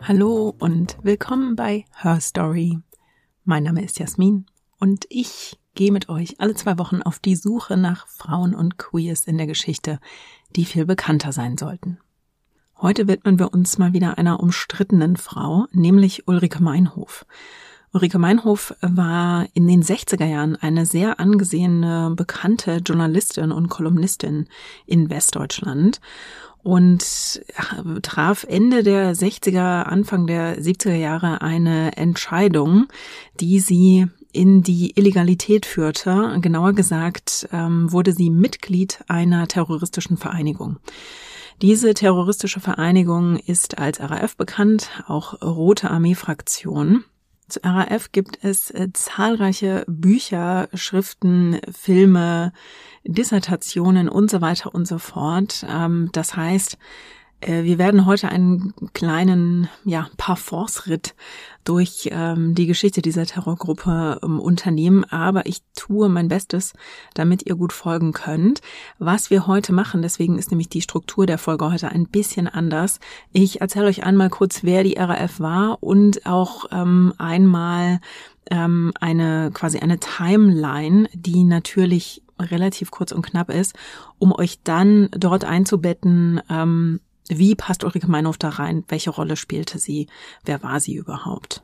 Hallo und willkommen bei Her Story. Mein Name ist Jasmin und ich gehe mit euch alle 2 Wochen auf die Suche nach Frauen und Queers in der Geschichte, die viel bekannter sein sollten. Heute widmen wir uns mal wieder einer umstrittenen Frau, nämlich Ulrike Meinhof. Ulrike Meinhof war in den 60er Jahren eine sehr angesehene, bekannte Journalistin und Kolumnistin in Westdeutschland und traf Ende der 60er, Anfang der 70er Jahre eine Entscheidung, die sie in die Illegalität führte. Genauer gesagt wurde sie Mitglied einer terroristischen Vereinigung. Diese terroristische Vereinigung ist als RAF bekannt, auch Rote Armee-Fraktion. Zur RAF gibt es zahlreiche Bücher, Schriften, Filme, Dissertationen und so weiter und so fort. Das heißt, wir werden heute einen kleinen Parforce-Ritt durch die Geschichte dieser Terrorgruppe unternehmen, aber ich tue mein Bestes, damit ihr gut folgen könnt. Was wir heute machen, deswegen ist nämlich die Struktur der Folge heute ein bisschen anders. Ich erzähle euch einmal kurz, wer die RAF war und auch einmal eine Timeline, die natürlich relativ kurz und knapp ist, um euch dann dort einzubetten, wie passt Ulrike Meinhof da rein? Welche Rolle spielte sie? Wer war sie überhaupt?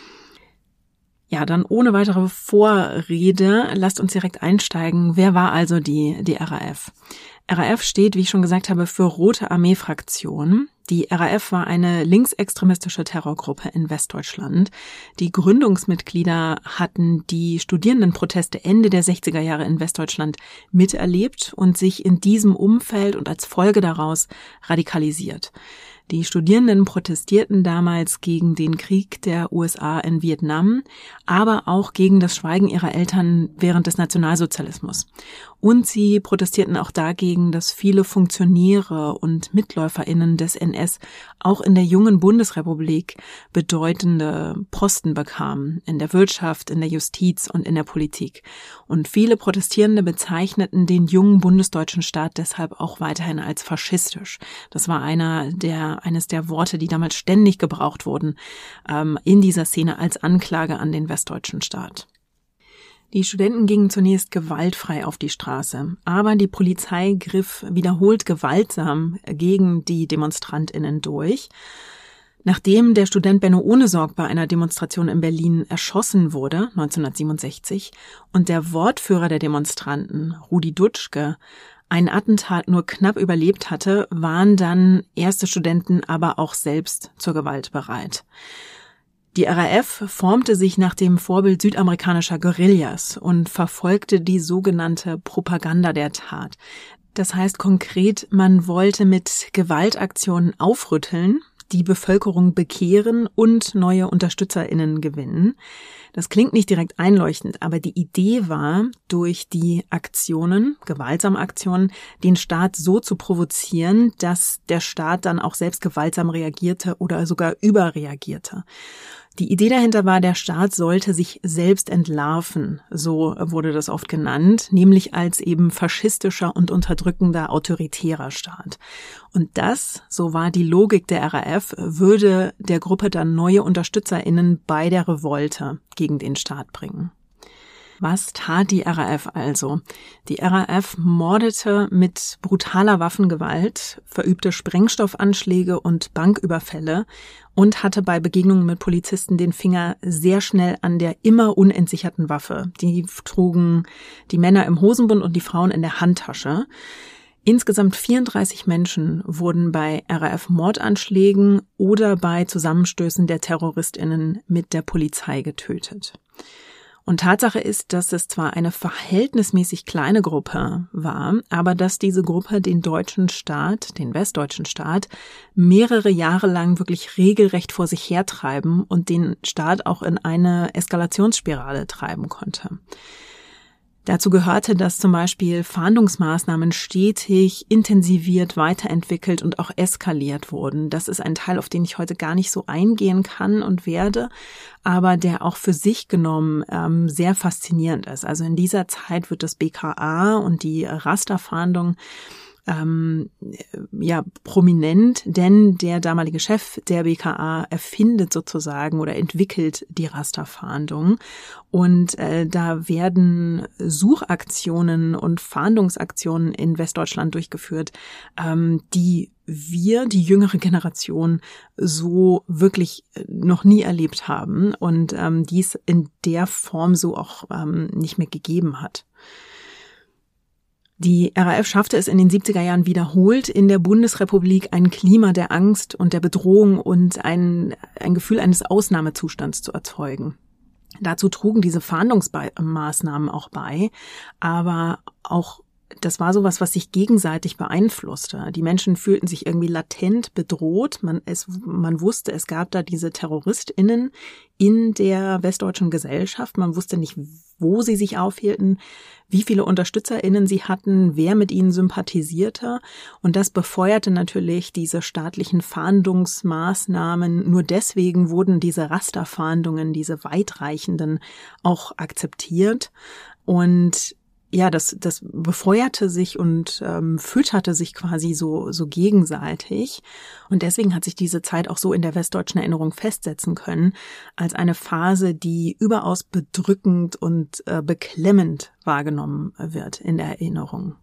Ja, dann ohne weitere Vorrede, lasst uns direkt einsteigen. Wer war also die RAF? RAF steht, wie ich schon gesagt habe, für Rote Armee-Fraktion. Die RAF war eine linksextremistische Terrorgruppe in Westdeutschland. Die Gründungsmitglieder hatten die Studierendenproteste Ende der 60er Jahre in Westdeutschland miterlebt und sich in diesem Umfeld und als Folge daraus radikalisiert. Die Studierenden protestierten damals gegen den Krieg der USA in Vietnam, aber auch gegen das Schweigen ihrer Eltern während des Nationalsozialismus. Und sie protestierten auch dagegen, dass viele Funktionäre und MitläuferInnen des NS auch in der jungen Bundesrepublik bedeutende Posten bekamen, in der Wirtschaft, in der Justiz und in der Politik. Und viele Protestierende bezeichneten den jungen bundesdeutschen Staat deshalb auch weiterhin als faschistisch. Das war eines der Worte, die damals ständig gebraucht wurden in dieser Szene als Anklage an den westdeutschen Staat. Die Studenten gingen zunächst gewaltfrei auf die Straße, aber die Polizei griff wiederholt gewaltsam gegen die DemonstrantInnen durch. Nachdem der Student Benno Ohnesorg bei einer Demonstration in Berlin erschossen wurde, 1967, und der Wortführer der Demonstranten, Rudi Dutschke, ein Attentat nur knapp überlebt hatte, waren dann erste Studenten aber auch selbst zur Gewalt bereit. Die RAF formte sich nach dem Vorbild südamerikanischer Guerillas und verfolgte die sogenannte Propaganda der Tat. Das heißt konkret, man wollte mit Gewaltaktionen aufrütteln, die Bevölkerung bekehren und neue UnterstützerInnen gewinnen. Das klingt nicht direkt einleuchtend, aber die Idee war, durch die Aktionen, gewaltsame Aktionen, den Staat so zu provozieren, dass der Staat dann auch selbst gewaltsam reagierte oder sogar überreagierte. Die Idee dahinter war, der Staat sollte sich selbst entlarven, so wurde das oft genannt, nämlich als eben faschistischer und unterdrückender autoritärer Staat. Und das, so war die Logik der RAF, würde der Gruppe dann neue UnterstützerInnen bei der Revolte gegen den Staat bringen. Was tat die RAF also? Die RAF mordete mit brutaler Waffengewalt, verübte Sprengstoffanschläge und Banküberfälle und hatte bei Begegnungen mit Polizisten den Finger sehr schnell an der immer unentsicherten Waffe. Die trugen die Männer im Hosenbund und die Frauen in der Handtasche. Insgesamt 34 Menschen wurden bei RAF-Mordanschlägen oder bei Zusammenstößen der TerroristInnen mit der Polizei getötet. Und Tatsache ist, dass es zwar eine verhältnismäßig kleine Gruppe war, aber dass diese Gruppe den deutschen Staat, den westdeutschen Staat, mehrere Jahre lang wirklich regelrecht vor sich hertreiben und den Staat auch in eine Eskalationsspirale treiben konnte. Dazu gehörte, dass zum Beispiel Fahndungsmaßnahmen stetig intensiviert, weiterentwickelt und auch eskaliert wurden. Das ist ein Teil, auf den ich heute gar nicht so eingehen kann und werde, aber der auch für sich genommen sehr faszinierend ist. Also in dieser Zeit wird das BKA und die Rasterfahndung prominent, denn der damalige Chef der BKA erfindet sozusagen oder entwickelt die Rasterfahndung. Und da werden Suchaktionen und Fahndungsaktionen in Westdeutschland durchgeführt, die die jüngere Generation, so wirklich noch nie erlebt haben und die es in der Form so auch nicht mehr gegeben hat. Die RAF schaffte es in den 70er Jahren wiederholt, in der Bundesrepublik ein Klima der Angst und der Bedrohung und ein Gefühl eines Ausnahmezustands zu erzeugen. Dazu trugen diese Fahndungsmaßnahmen auch bei, aber auch das war sowas, was sich gegenseitig beeinflusste. Die Menschen fühlten sich irgendwie latent bedroht. Man wusste, es gab da diese TerroristInnen in der westdeutschen Gesellschaft. Man wusste nicht, wo sie sich aufhielten, wie viele UnterstützerInnen sie hatten, wer mit ihnen sympathisierte. Und das befeuerte natürlich diese staatlichen Fahndungsmaßnahmen. Nur deswegen wurden diese Rasterfahndungen, diese weitreichenden, auch akzeptiert. Und ja, das befeuerte sich und fütterte sich quasi so gegenseitig. Und deswegen hat sich diese Zeit auch so in der westdeutschen Erinnerung festsetzen können, als eine Phase, die überaus bedrückend und beklemmend wahrgenommen wird in der Erinnerung.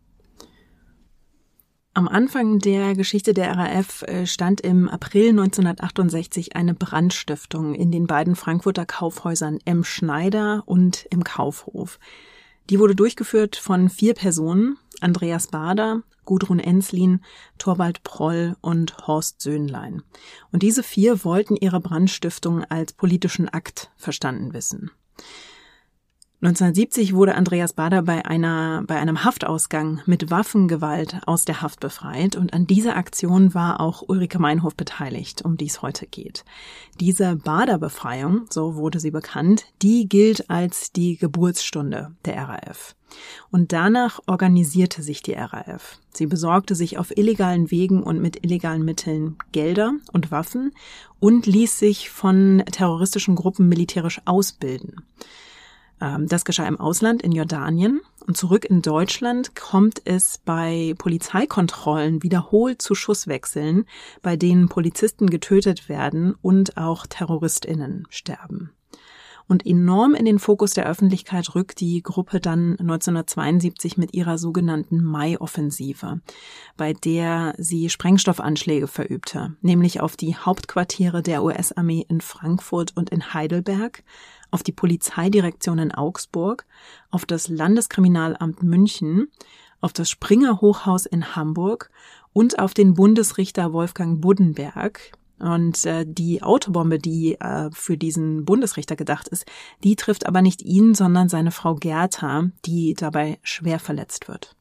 Am Anfang der Geschichte der RAF stand im April 1968 eine Brandstiftung in den beiden Frankfurter Kaufhäusern M. Schneider und im Kaufhof. Die wurde durchgeführt von 4 Personen: Andreas Baader, Gudrun Enslin, Torvald Proll und Horst Söhnlein. Und diese 4 wollten ihre Brandstiftung als politischen Akt verstanden wissen. 1970 wurde Andreas Baader bei einem Haftausgang mit Waffengewalt aus der Haft befreit und an dieser Aktion war auch Ulrike Meinhof beteiligt, um die es heute geht. Diese Baader-Befreiung, so wurde sie bekannt, die gilt als die Geburtsstunde der RAF. Und danach organisierte sich die RAF. Sie besorgte sich auf illegalen Wegen und mit illegalen Mitteln Gelder und Waffen und ließ sich von terroristischen Gruppen militärisch ausbilden. Das geschah im Ausland, in Jordanien. Und zurück in Deutschland kommt es bei Polizeikontrollen wiederholt zu Schusswechseln, bei denen Polizisten getötet werden und auch TerroristInnen sterben. Und enorm in den Fokus der Öffentlichkeit rückt die Gruppe dann 1972 mit ihrer sogenannten Mai-Offensive, bei der sie Sprengstoffanschläge verübte, nämlich auf die Hauptquartiere der US-Armee in Frankfurt und in Heidelberg, auf die Polizeidirektion in Augsburg, auf das Landeskriminalamt München, auf das Springer-Hochhaus in Hamburg und auf den Bundesrichter Wolfgang Buddenberg. Und die Autobombe, die für diesen Bundesrichter gedacht ist, die trifft aber nicht ihn, sondern seine Frau Gerta, die dabei schwer verletzt wird.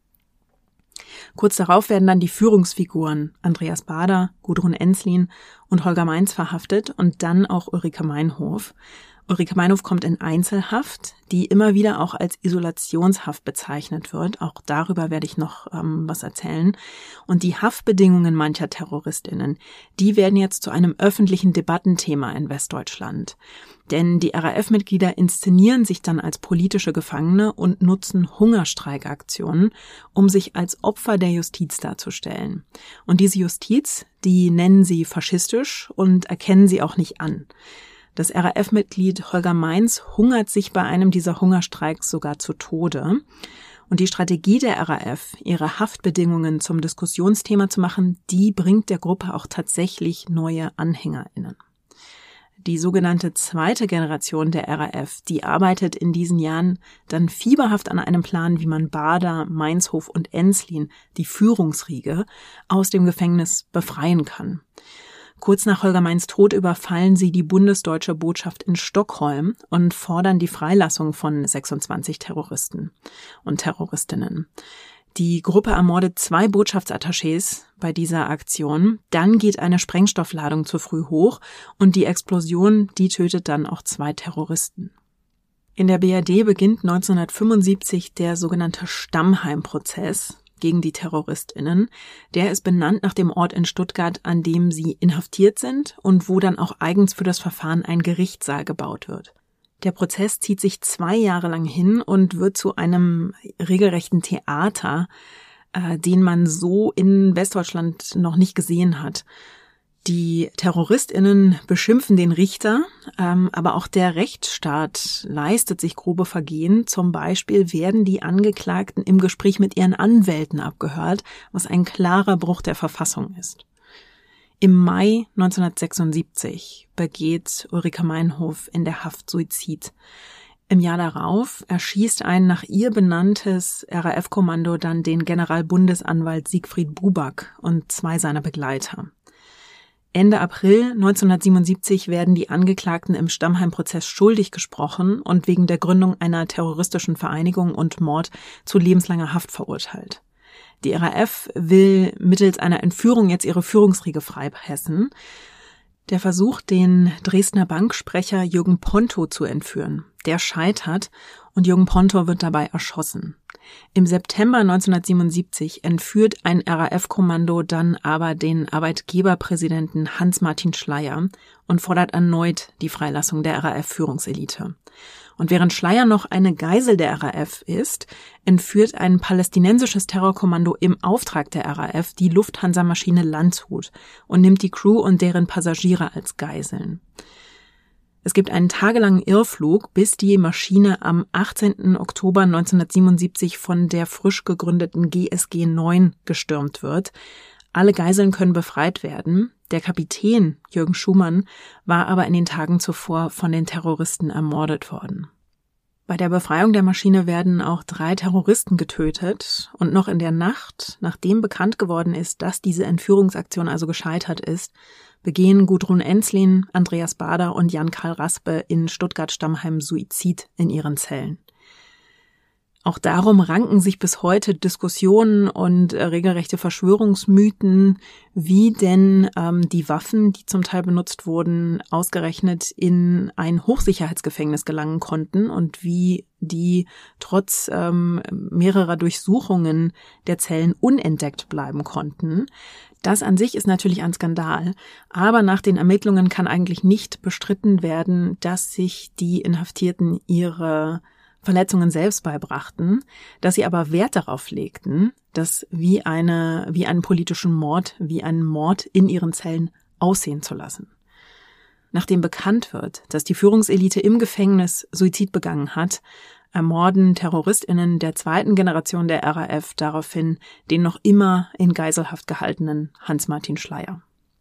Kurz darauf werden dann die Führungsfiguren Andreas Baader, Gudrun Enslin und Holger Meins verhaftet und dann auch Ulrike Meinhof. Ulrike Meinhof kommt in Einzelhaft, die immer wieder auch als Isolationshaft bezeichnet wird. Auch darüber werde ich noch was erzählen. Und die Haftbedingungen mancher TerroristInnen, die werden jetzt zu einem öffentlichen Debattenthema in Westdeutschland. Denn die RAF-Mitglieder inszenieren sich dann als politische Gefangene und nutzen Hungerstreikaktionen, um sich als Opfer der Justiz darzustellen. Und diese Justiz, die nennen sie faschistisch und erkennen sie auch nicht an. Das RAF-Mitglied Holger Meins hungert sich bei einem dieser Hungerstreiks sogar zu Tode. Und die Strategie der RAF, ihre Haftbedingungen zum Diskussionsthema zu machen, die bringt der Gruppe auch tatsächlich neue AnhängerInnen. Die sogenannte zweite Generation der RAF, die arbeitet in diesen Jahren dann fieberhaft an einem Plan, wie man Baader, Meinshof und Enslin, die Führungsriege, aus dem Gefängnis befreien kann. Kurz nach Holger Meins Tod überfallen sie die bundesdeutsche Botschaft in Stockholm und fordern die Freilassung von 26 Terroristen und Terroristinnen. Die Gruppe ermordet 2 Botschaftsattachés bei dieser Aktion. Dann geht eine Sprengstoffladung zu früh hoch und die Explosion, die tötet dann auch 2 Terroristen. In der BRD beginnt 1975 der sogenannte Stammheim-Prozess gegen die TerroristInnen. Der ist benannt nach dem Ort in Stuttgart, an dem sie inhaftiert sind und wo dann auch eigens für das Verfahren ein Gerichtssaal gebaut wird. Der Prozess zieht sich 2 Jahre lang hin und wird zu einem regelrechten Theater. den man so in Westdeutschland noch nicht gesehen hat. Die TerroristInnen beschimpfen den Richter, aber auch der Rechtsstaat leistet sich grobe Vergehen. Zum Beispiel werden die Angeklagten im Gespräch mit ihren Anwälten abgehört, was ein klarer Bruch der Verfassung ist. Im Mai 1976 begeht Ulrike Meinhof in der Haft Suizid. Im Jahr darauf erschießt ein nach ihr benanntes RAF-Kommando dann den Generalbundesanwalt Siegfried Buback und 2 seiner Begleiter. Ende April 1977 werden die Angeklagten im Stammheim-Prozess schuldig gesprochen und wegen der Gründung einer terroristischen Vereinigung und Mord zu lebenslanger Haft verurteilt. Die RAF will mittels einer Entführung jetzt ihre Führungsriege freipressen. Der Versuch, den Dresdner Banksprecher Jürgen Ponto zu entführen, der scheitert und Jürgen Ponto wird dabei erschossen. Im September 1977 entführt ein RAF-Kommando dann aber den Arbeitgeberpräsidenten Hans-Martin Schleyer und fordert erneut die Freilassung der RAF-Führungselite. Und während Schleyer noch eine Geisel der RAF ist, entführt ein palästinensisches Terrorkommando im Auftrag der RAF die Lufthansa-Maschine Landshut und nimmt die Crew und deren Passagiere als Geiseln. Es gibt einen tagelangen Irrflug, bis die Maschine am 18. Oktober 1977 von der frisch gegründeten GSG 9 gestürmt wird. Alle Geiseln können befreit werden. Der Kapitän Jürgen Schumann war aber in den Tagen zuvor von den Terroristen ermordet worden. Bei der Befreiung der Maschine werden auch 3 Terroristen getötet und noch in der Nacht, nachdem bekannt geworden ist, dass diese Entführungsaktion also gescheitert ist, begehen Gudrun Ensslin, Andreas Baader und Jan-Karl Raspe in Stuttgart-Stammheim Suizid in ihren Zellen. Auch darum ranken sich bis heute Diskussionen und regelrechte Verschwörungsmythen, wie denn die Waffen, die zum Teil benutzt wurden, ausgerechnet in ein Hochsicherheitsgefängnis gelangen konnten und wie die trotz mehrerer Durchsuchungen der Zellen unentdeckt bleiben konnten. Das an sich ist natürlich ein Skandal, aber nach den Ermittlungen kann eigentlich nicht bestritten werden, dass sich die Inhaftierten ihre Verletzungen selbst beibrachten, dass sie aber Wert darauf legten, das wie einen politischen Mord, wie einen Mord in ihren Zellen aussehen zu lassen. Nachdem bekannt wird, dass die Führungselite im Gefängnis Suizid begangen hat, ermorden TerroristInnen der 2. Generation der RAF daraufhin den noch immer in Geiselhaft gehaltenen Hans-Martin Schleyer.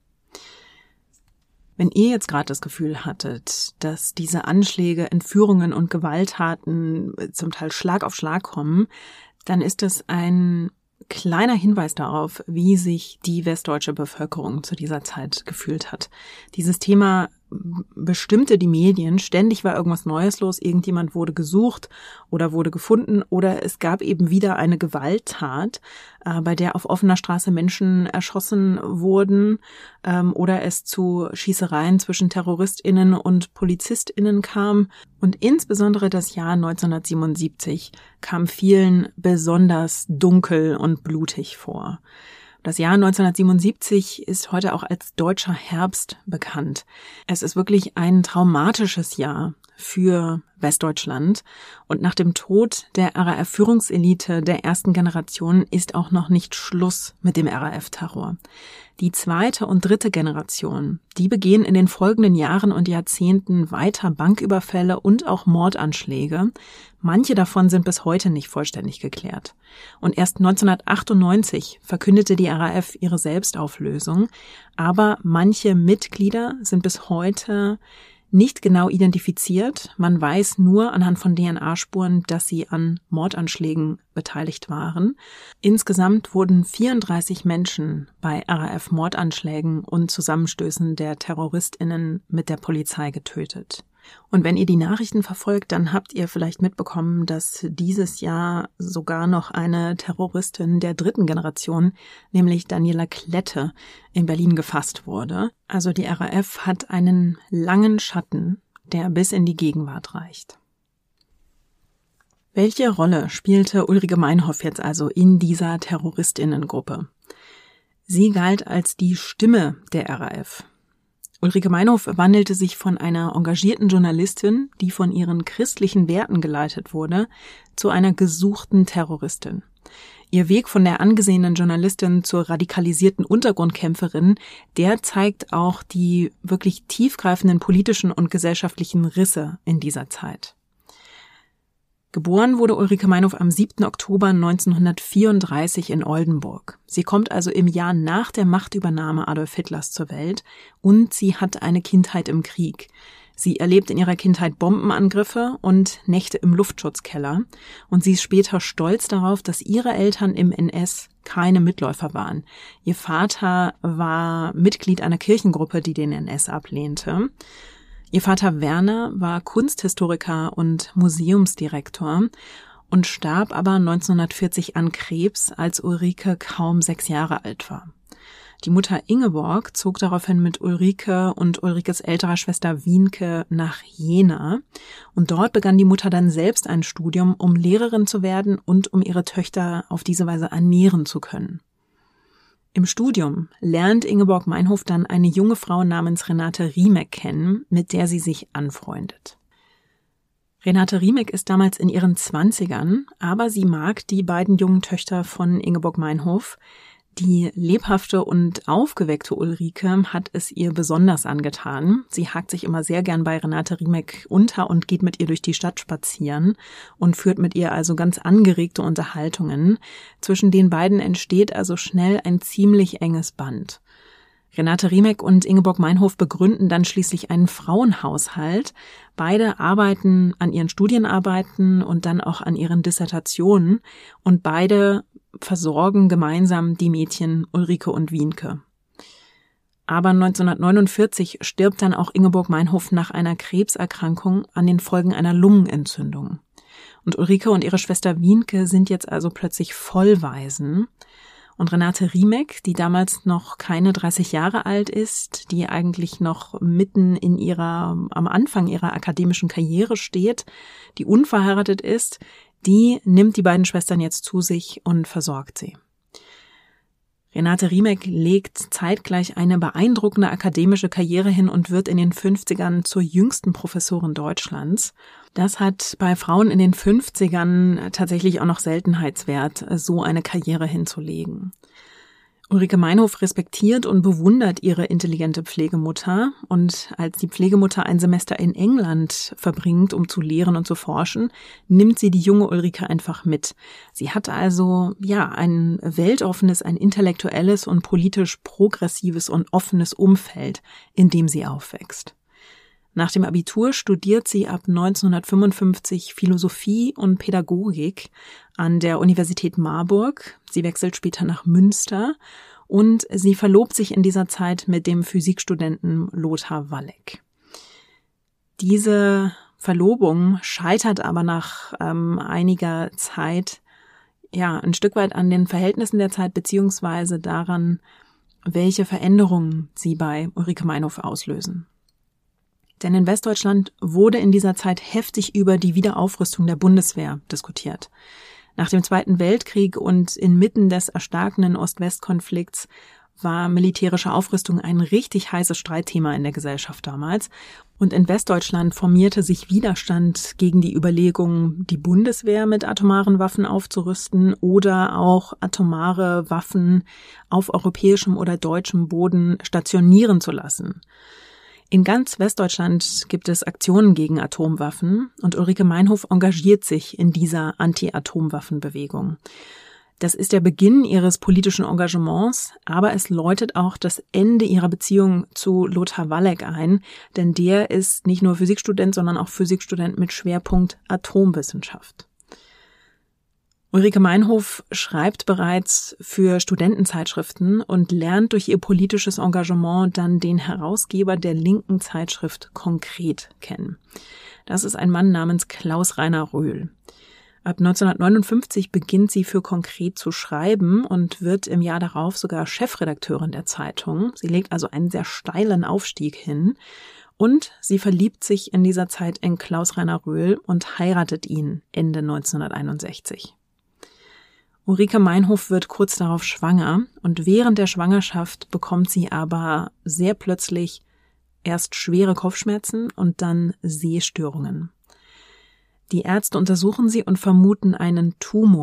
Wenn ihr jetzt gerade das Gefühl hattet, dass diese Anschläge, Entführungen und Gewalttaten zum Teil Schlag auf Schlag kommen, dann ist das ein kleiner Hinweis darauf, wie sich die westdeutsche Bevölkerung zu dieser Zeit gefühlt hat. Dieses Thema bestimmte die Medien, ständig war irgendwas Neues los, irgendjemand wurde gesucht oder wurde gefunden oder es gab eben wieder eine Gewalttat, bei der auf offener Straße Menschen erschossen wurden oder es zu Schießereien zwischen TerroristInnen und PolizistInnen kam. Und insbesondere das Jahr 1977 kam vielen besonders dunkel und blutig vor. Das Jahr 1977 ist heute auch als deutscher Herbst bekannt. Es ist wirklich ein traumatisches Jahr für Westdeutschland und nach dem Tod der RAF-Führungselite der 1. Generation ist auch noch nicht Schluss mit dem RAF-Terror. Die 2. und 3. Generation, die begehen in den folgenden Jahren und Jahrzehnten weiter Banküberfälle und auch Mordanschläge. Manche davon sind bis heute nicht vollständig geklärt. Und erst 1998 verkündete die RAF ihre Selbstauflösung, aber manche Mitglieder sind bis heute nicht genau identifiziert. Man weiß nur anhand von DNA-Spuren, dass sie an Mordanschlägen beteiligt waren. Insgesamt wurden 34 Menschen bei RAF-Mordanschlägen und Zusammenstößen der TerroristInnen mit der Polizei getötet. Und wenn ihr die Nachrichten verfolgt, dann habt ihr vielleicht mitbekommen, dass dieses Jahr sogar noch eine Terroristin der 3. Generation, nämlich Daniela Klette, in Berlin gefasst wurde. Also die RAF hat einen langen Schatten, der bis in die Gegenwart reicht. Welche Rolle spielte Ulrike Meinhof jetzt also in dieser TerroristInnengruppe? Sie galt als die Stimme der RAF. Ulrike Meinhof wandelte sich von einer engagierten Journalistin, die von ihren christlichen Werten geleitet wurde, zu einer gesuchten Terroristin. Ihr Weg von der angesehenen Journalistin zur radikalisierten Untergrundkämpferin, der zeigt auch die wirklich tiefgreifenden politischen und gesellschaftlichen Risse in dieser Zeit. Geboren wurde Ulrike Meinhof am 7. Oktober 1934 in Oldenburg. Sie kommt also im Jahr nach der Machtübernahme Adolf Hitlers zur Welt und sie hat eine Kindheit im Krieg. Sie erlebt in ihrer Kindheit Bombenangriffe und Nächte im Luftschutzkeller und sie ist später stolz darauf, dass ihre Eltern im NS keine Mitläufer waren. Ihr Vater war Mitglied einer Kirchengruppe, die den NS ablehnte. Ihr Vater Werner war Kunsthistoriker und Museumsdirektor und starb aber 1940 an Krebs, als Ulrike kaum 6 Jahre alt war. Die Mutter Ingeborg zog daraufhin mit Ulrike und Ulrikes älterer Schwester Wienke nach Jena. Und dort begann die Mutter dann selbst ein Studium, um Lehrerin zu werden und um ihre Töchter auf diese Weise ernähren zu können. Im Studium lernt Ingeborg Meinhof dann eine junge Frau namens Renate Riemek kennen, mit der sie sich anfreundet. Renate Riemek ist damals in ihren 20ern, aber sie mag die beiden jungen Töchter von Ingeborg Meinhof. Die lebhafte und aufgeweckte Ulrike hat es ihr besonders angetan. Sie hakt sich immer sehr gern bei Renate Riemek unter und geht mit ihr durch die Stadt spazieren und führt mit ihr also ganz angeregte Unterhaltungen. Zwischen den beiden entsteht also schnell ein ziemlich enges Band. Renate Riemek und Ingeborg Meinhof begründen dann schließlich einen Frauenhaushalt. Beide arbeiten an ihren Studienarbeiten und dann auch an ihren Dissertationen und beide versorgen gemeinsam die Mädchen Ulrike und Wienke. Aber 1949 stirbt dann auch Ingeborg Meinhof nach einer Krebserkrankung an den Folgen einer Lungenentzündung. Und Ulrike und ihre Schwester Wienke sind jetzt also plötzlich Vollwaisen. Und Renate Riemek, die damals noch keine 30 Jahre alt ist, die eigentlich noch mitten am Anfang ihrer akademischen Karriere steht, die unverheiratet ist, die nimmt die beiden Schwestern jetzt zu sich und versorgt sie. Renate Riemek legt zeitgleich eine beeindruckende akademische Karriere hin und wird in den 50ern zur jüngsten Professorin Deutschlands. Das hat bei Frauen in den 50ern tatsächlich auch noch Seltenheitswert, so eine Karriere hinzulegen. Ulrike Meinhof respektiert und bewundert ihre intelligente Pflegemutter und als die Pflegemutter ein Semester in England verbringt, um zu lehren und zu forschen, nimmt sie die junge Ulrike einfach mit. Sie hat also ein weltoffenes, ein intellektuelles und politisch progressives und offenes Umfeld, in dem sie aufwächst. Nach dem Abitur studiert sie ab 1955 Philosophie und Pädagogik an der Universität Marburg. Sie wechselt später nach Münster und sie verlobt sich in dieser Zeit mit dem Physikstudenten Lothar Walleck. Diese Verlobung scheitert aber nach einiger Zeit ein Stück weit an den Verhältnissen der Zeit beziehungsweise daran, welche Veränderungen sie bei Ulrike Meinhof auslösen. Denn in Westdeutschland wurde in dieser Zeit heftig über die Wiederaufrüstung der Bundeswehr diskutiert. Nach dem Zweiten Weltkrieg und inmitten des erstarkenden Ost-West-Konflikts war militärische Aufrüstung ein richtig heißes Streitthema in der Gesellschaft damals. Und in Westdeutschland formierte sich Widerstand gegen die Überlegung, die Bundeswehr mit atomaren Waffen aufzurüsten oder auch atomare Waffen auf europäischem oder deutschem Boden stationieren zu lassen. In ganz Westdeutschland gibt es Aktionen gegen Atomwaffen und Ulrike Meinhof engagiert sich in dieser Anti-Atomwaffen-Bewegung. Das ist der Beginn ihres politischen Engagements, aber es läutet auch das Ende ihrer Beziehung zu Lothar Walleck ein, denn der ist nicht nur Physikstudent, sondern auch Physikstudent mit Schwerpunkt Atomwissenschaft. Ulrike Meinhof schreibt bereits für Studentenzeitschriften und lernt durch ihr politisches Engagement dann den Herausgeber der linken Zeitschrift Konkret kennen. Das ist ein Mann namens Klaus-Rainer Röhl. Ab 1959 beginnt sie für Konkret zu schreiben und wird im Jahr darauf sogar Chefredakteurin der Zeitung. Sie legt also einen sehr steilen Aufstieg hin und sie verliebt sich in dieser Zeit in Klaus-Rainer Röhl und heiratet ihn Ende 1961. Ulrike Meinhof wird kurz darauf schwanger und während der Schwangerschaft bekommt sie aber sehr plötzlich erst schwere Kopfschmerzen und dann Sehstörungen. Die Ärzte untersuchen sie und vermuten einen Tumor.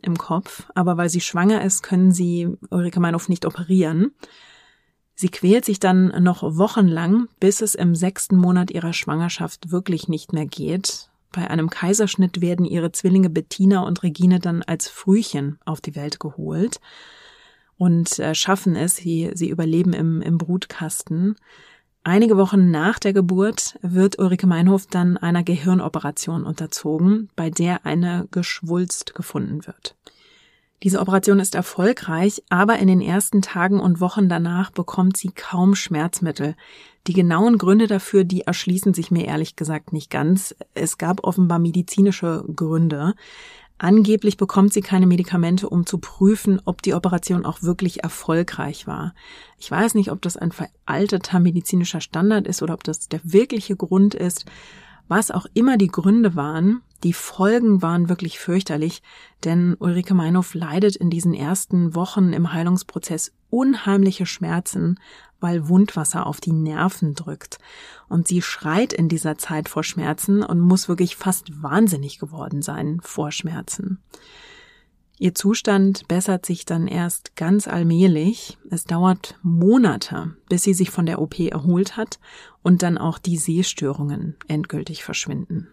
im Kopf, aber weil sie schwanger ist, können sie Ulrike Meinhof nicht operieren. Sie quält sich dann noch wochenlang, bis es im 6. Monat ihrer Schwangerschaft wirklich nicht mehr geht. Bei einem Kaiserschnitt werden ihre Zwillinge Bettina und Regine dann als Frühchen auf die Welt geholt und schaffen es, sie überleben im Brutkasten. Einige Wochen nach der Geburt wird Ulrike Meinhof dann einer Gehirnoperation unterzogen, bei der eine Geschwulst gefunden wird. Diese Operation ist erfolgreich, aber in den ersten Tagen und Wochen danach bekommt sie kaum Schmerzmittel. Die genauen Gründe dafür, die erschließen sich mir ehrlich gesagt nicht ganz. Es gab offenbar medizinische Gründe. Angeblich bekommt sie keine Medikamente, um zu prüfen, ob die Operation auch wirklich erfolgreich war. Ich weiß nicht, ob das ein veralteter medizinischer Standard ist oder ob das der wirkliche Grund ist. Was auch immer die Gründe waren, die Folgen waren wirklich fürchterlich, denn Ulrike Meinhof leidet in diesen ersten Wochen im Heilungsprozess unheimliche Schmerzen, weil Wundwasser auf die Nerven drückt. Und sie schreit in dieser Zeit vor Schmerzen und muss wirklich fast wahnsinnig geworden sein vor Schmerzen. Ihr Zustand bessert sich dann erst ganz allmählich. Es dauert Monate, bis sie sich von der OP erholt hat und dann auch die Sehstörungen endgültig verschwinden.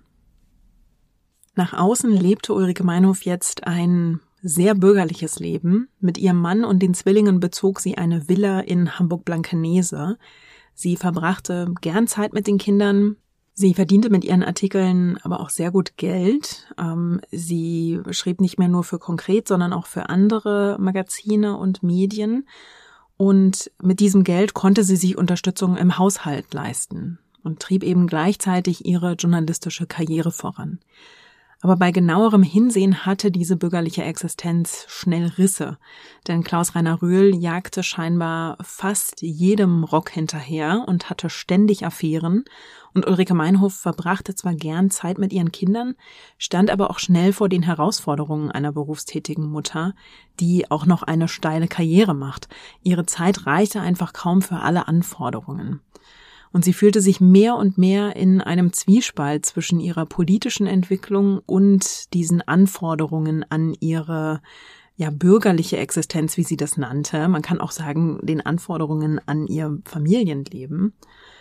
Nach außen lebte Ulrike Meinhof jetzt ein sehr bürgerliches Leben. Mit ihrem Mann und den Zwillingen bezog sie eine Villa in Hamburg-Blankenese. Sie verbrachte gern Zeit mit den Kindern. Sie verdiente mit ihren Artikeln aber auch sehr gut Geld. Sie schrieb nicht mehr nur für Konkret, sondern auch für andere Magazine und Medien. Und mit diesem Geld konnte sie sich Unterstützung im Haushalt leisten und trieb eben gleichzeitig ihre journalistische Karriere voran. Aber bei genauerem Hinsehen hatte diese bürgerliche Existenz schnell Risse, denn Klaus-Rainer Röhl jagte scheinbar fast jedem Rock hinterher und hatte ständig Affären, und Ulrike Meinhof verbrachte zwar gern Zeit mit ihren Kindern, stand aber auch schnell vor den Herausforderungen einer berufstätigen Mutter, die auch noch eine steile Karriere macht. Ihre Zeit reichte einfach kaum für alle Anforderungen. Und sie fühlte sich mehr und mehr in einem Zwiespalt zwischen ihrer politischen Entwicklung und diesen Anforderungen an ihre bürgerliche Existenz, wie sie das nannte. Man kann auch sagen, den Anforderungen an ihr Familienleben.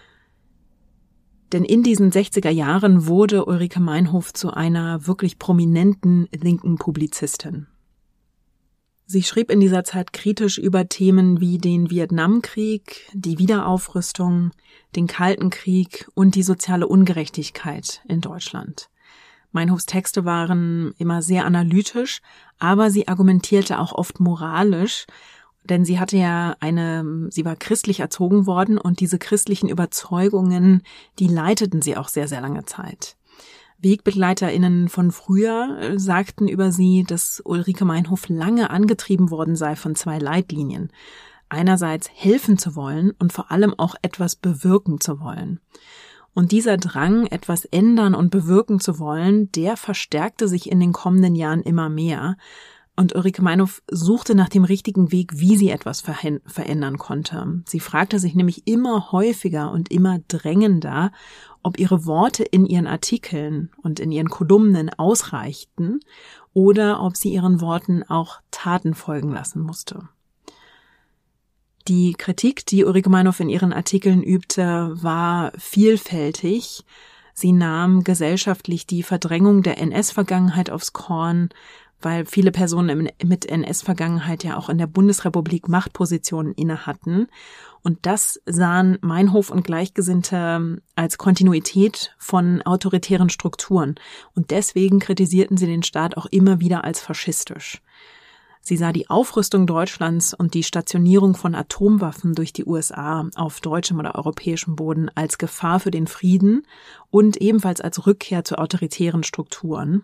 Denn in diesen 60er Jahren wurde Ulrike Meinhof zu einer wirklich prominenten linken Publizistin. Sie schrieb in dieser Zeit kritisch über Themen wie den Vietnamkrieg, die Wiederaufrüstung, den Kalten Krieg und die soziale Ungerechtigkeit in Deutschland. Meinhofs Texte waren immer sehr analytisch, aber sie argumentierte auch oft moralisch, denn sie war christlich erzogen worden und diese christlichen Überzeugungen, die leiteten sie auch sehr, sehr lange Zeit. WegbegleiterInnen von früher sagten über sie, dass Ulrike Meinhof lange angetrieben worden sei von 2 Leitlinien. Einerseits helfen zu wollen und vor allem auch etwas bewirken zu wollen. Und dieser Drang, etwas ändern und bewirken zu wollen, der verstärkte sich in den kommenden Jahren immer mehr. Und Ulrike Meinhof suchte nach dem richtigen Weg, wie sie etwas verändern konnte. Sie fragte sich nämlich immer häufiger und immer drängender, ob ihre Worte in ihren Artikeln und in ihren Kolumnen ausreichten oder ob sie ihren Worten auch Taten folgen lassen musste. Die Kritik, die Ulrike Meinhof in ihren Artikeln übte, war vielfältig. Sie nahm gesellschaftlich die Verdrängung der NS-Vergangenheit aufs Korn, weil viele Personen mit NS-Vergangenheit ja auch in der Bundesrepublik Machtpositionen inne hatten. Und das sahen Meinhof und Gleichgesinnte als Kontinuität von autoritären Strukturen. Und deswegen kritisierten sie den Staat auch immer wieder als faschistisch. Sie sah die Aufrüstung Deutschlands und die Stationierung von Atomwaffen durch die USA auf deutschem oder europäischem Boden als Gefahr für den Frieden und ebenfalls als Rückkehr zu autoritären Strukturen.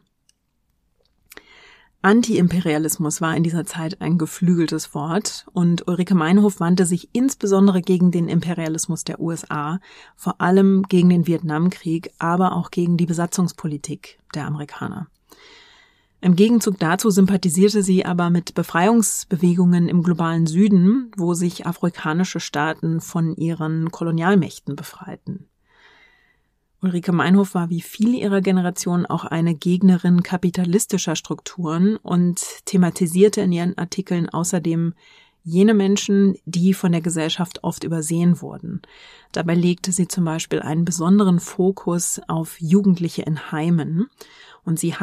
Antiimperialismus war in dieser Zeit ein geflügeltes Wort und Ulrike Meinhof wandte sich insbesondere gegen den Imperialismus der USA, vor allem gegen den Vietnamkrieg, aber auch gegen die Besatzungspolitik der Amerikaner. Im Gegenzug dazu sympathisierte sie aber mit Befreiungsbewegungen im globalen Süden, wo sich afrikanische Staaten von ihren Kolonialmächten befreiten. Ulrike Meinhof war wie viele ihrer Generation auch eine Gegnerin kapitalistischer Strukturen und thematisierte in ihren Artikeln außerdem jene Menschen, die von der Gesellschaft oft übersehen wurden. Dabei legte sie zum Beispiel einen besonderen Fokus auf Jugendliche in Heimen und sie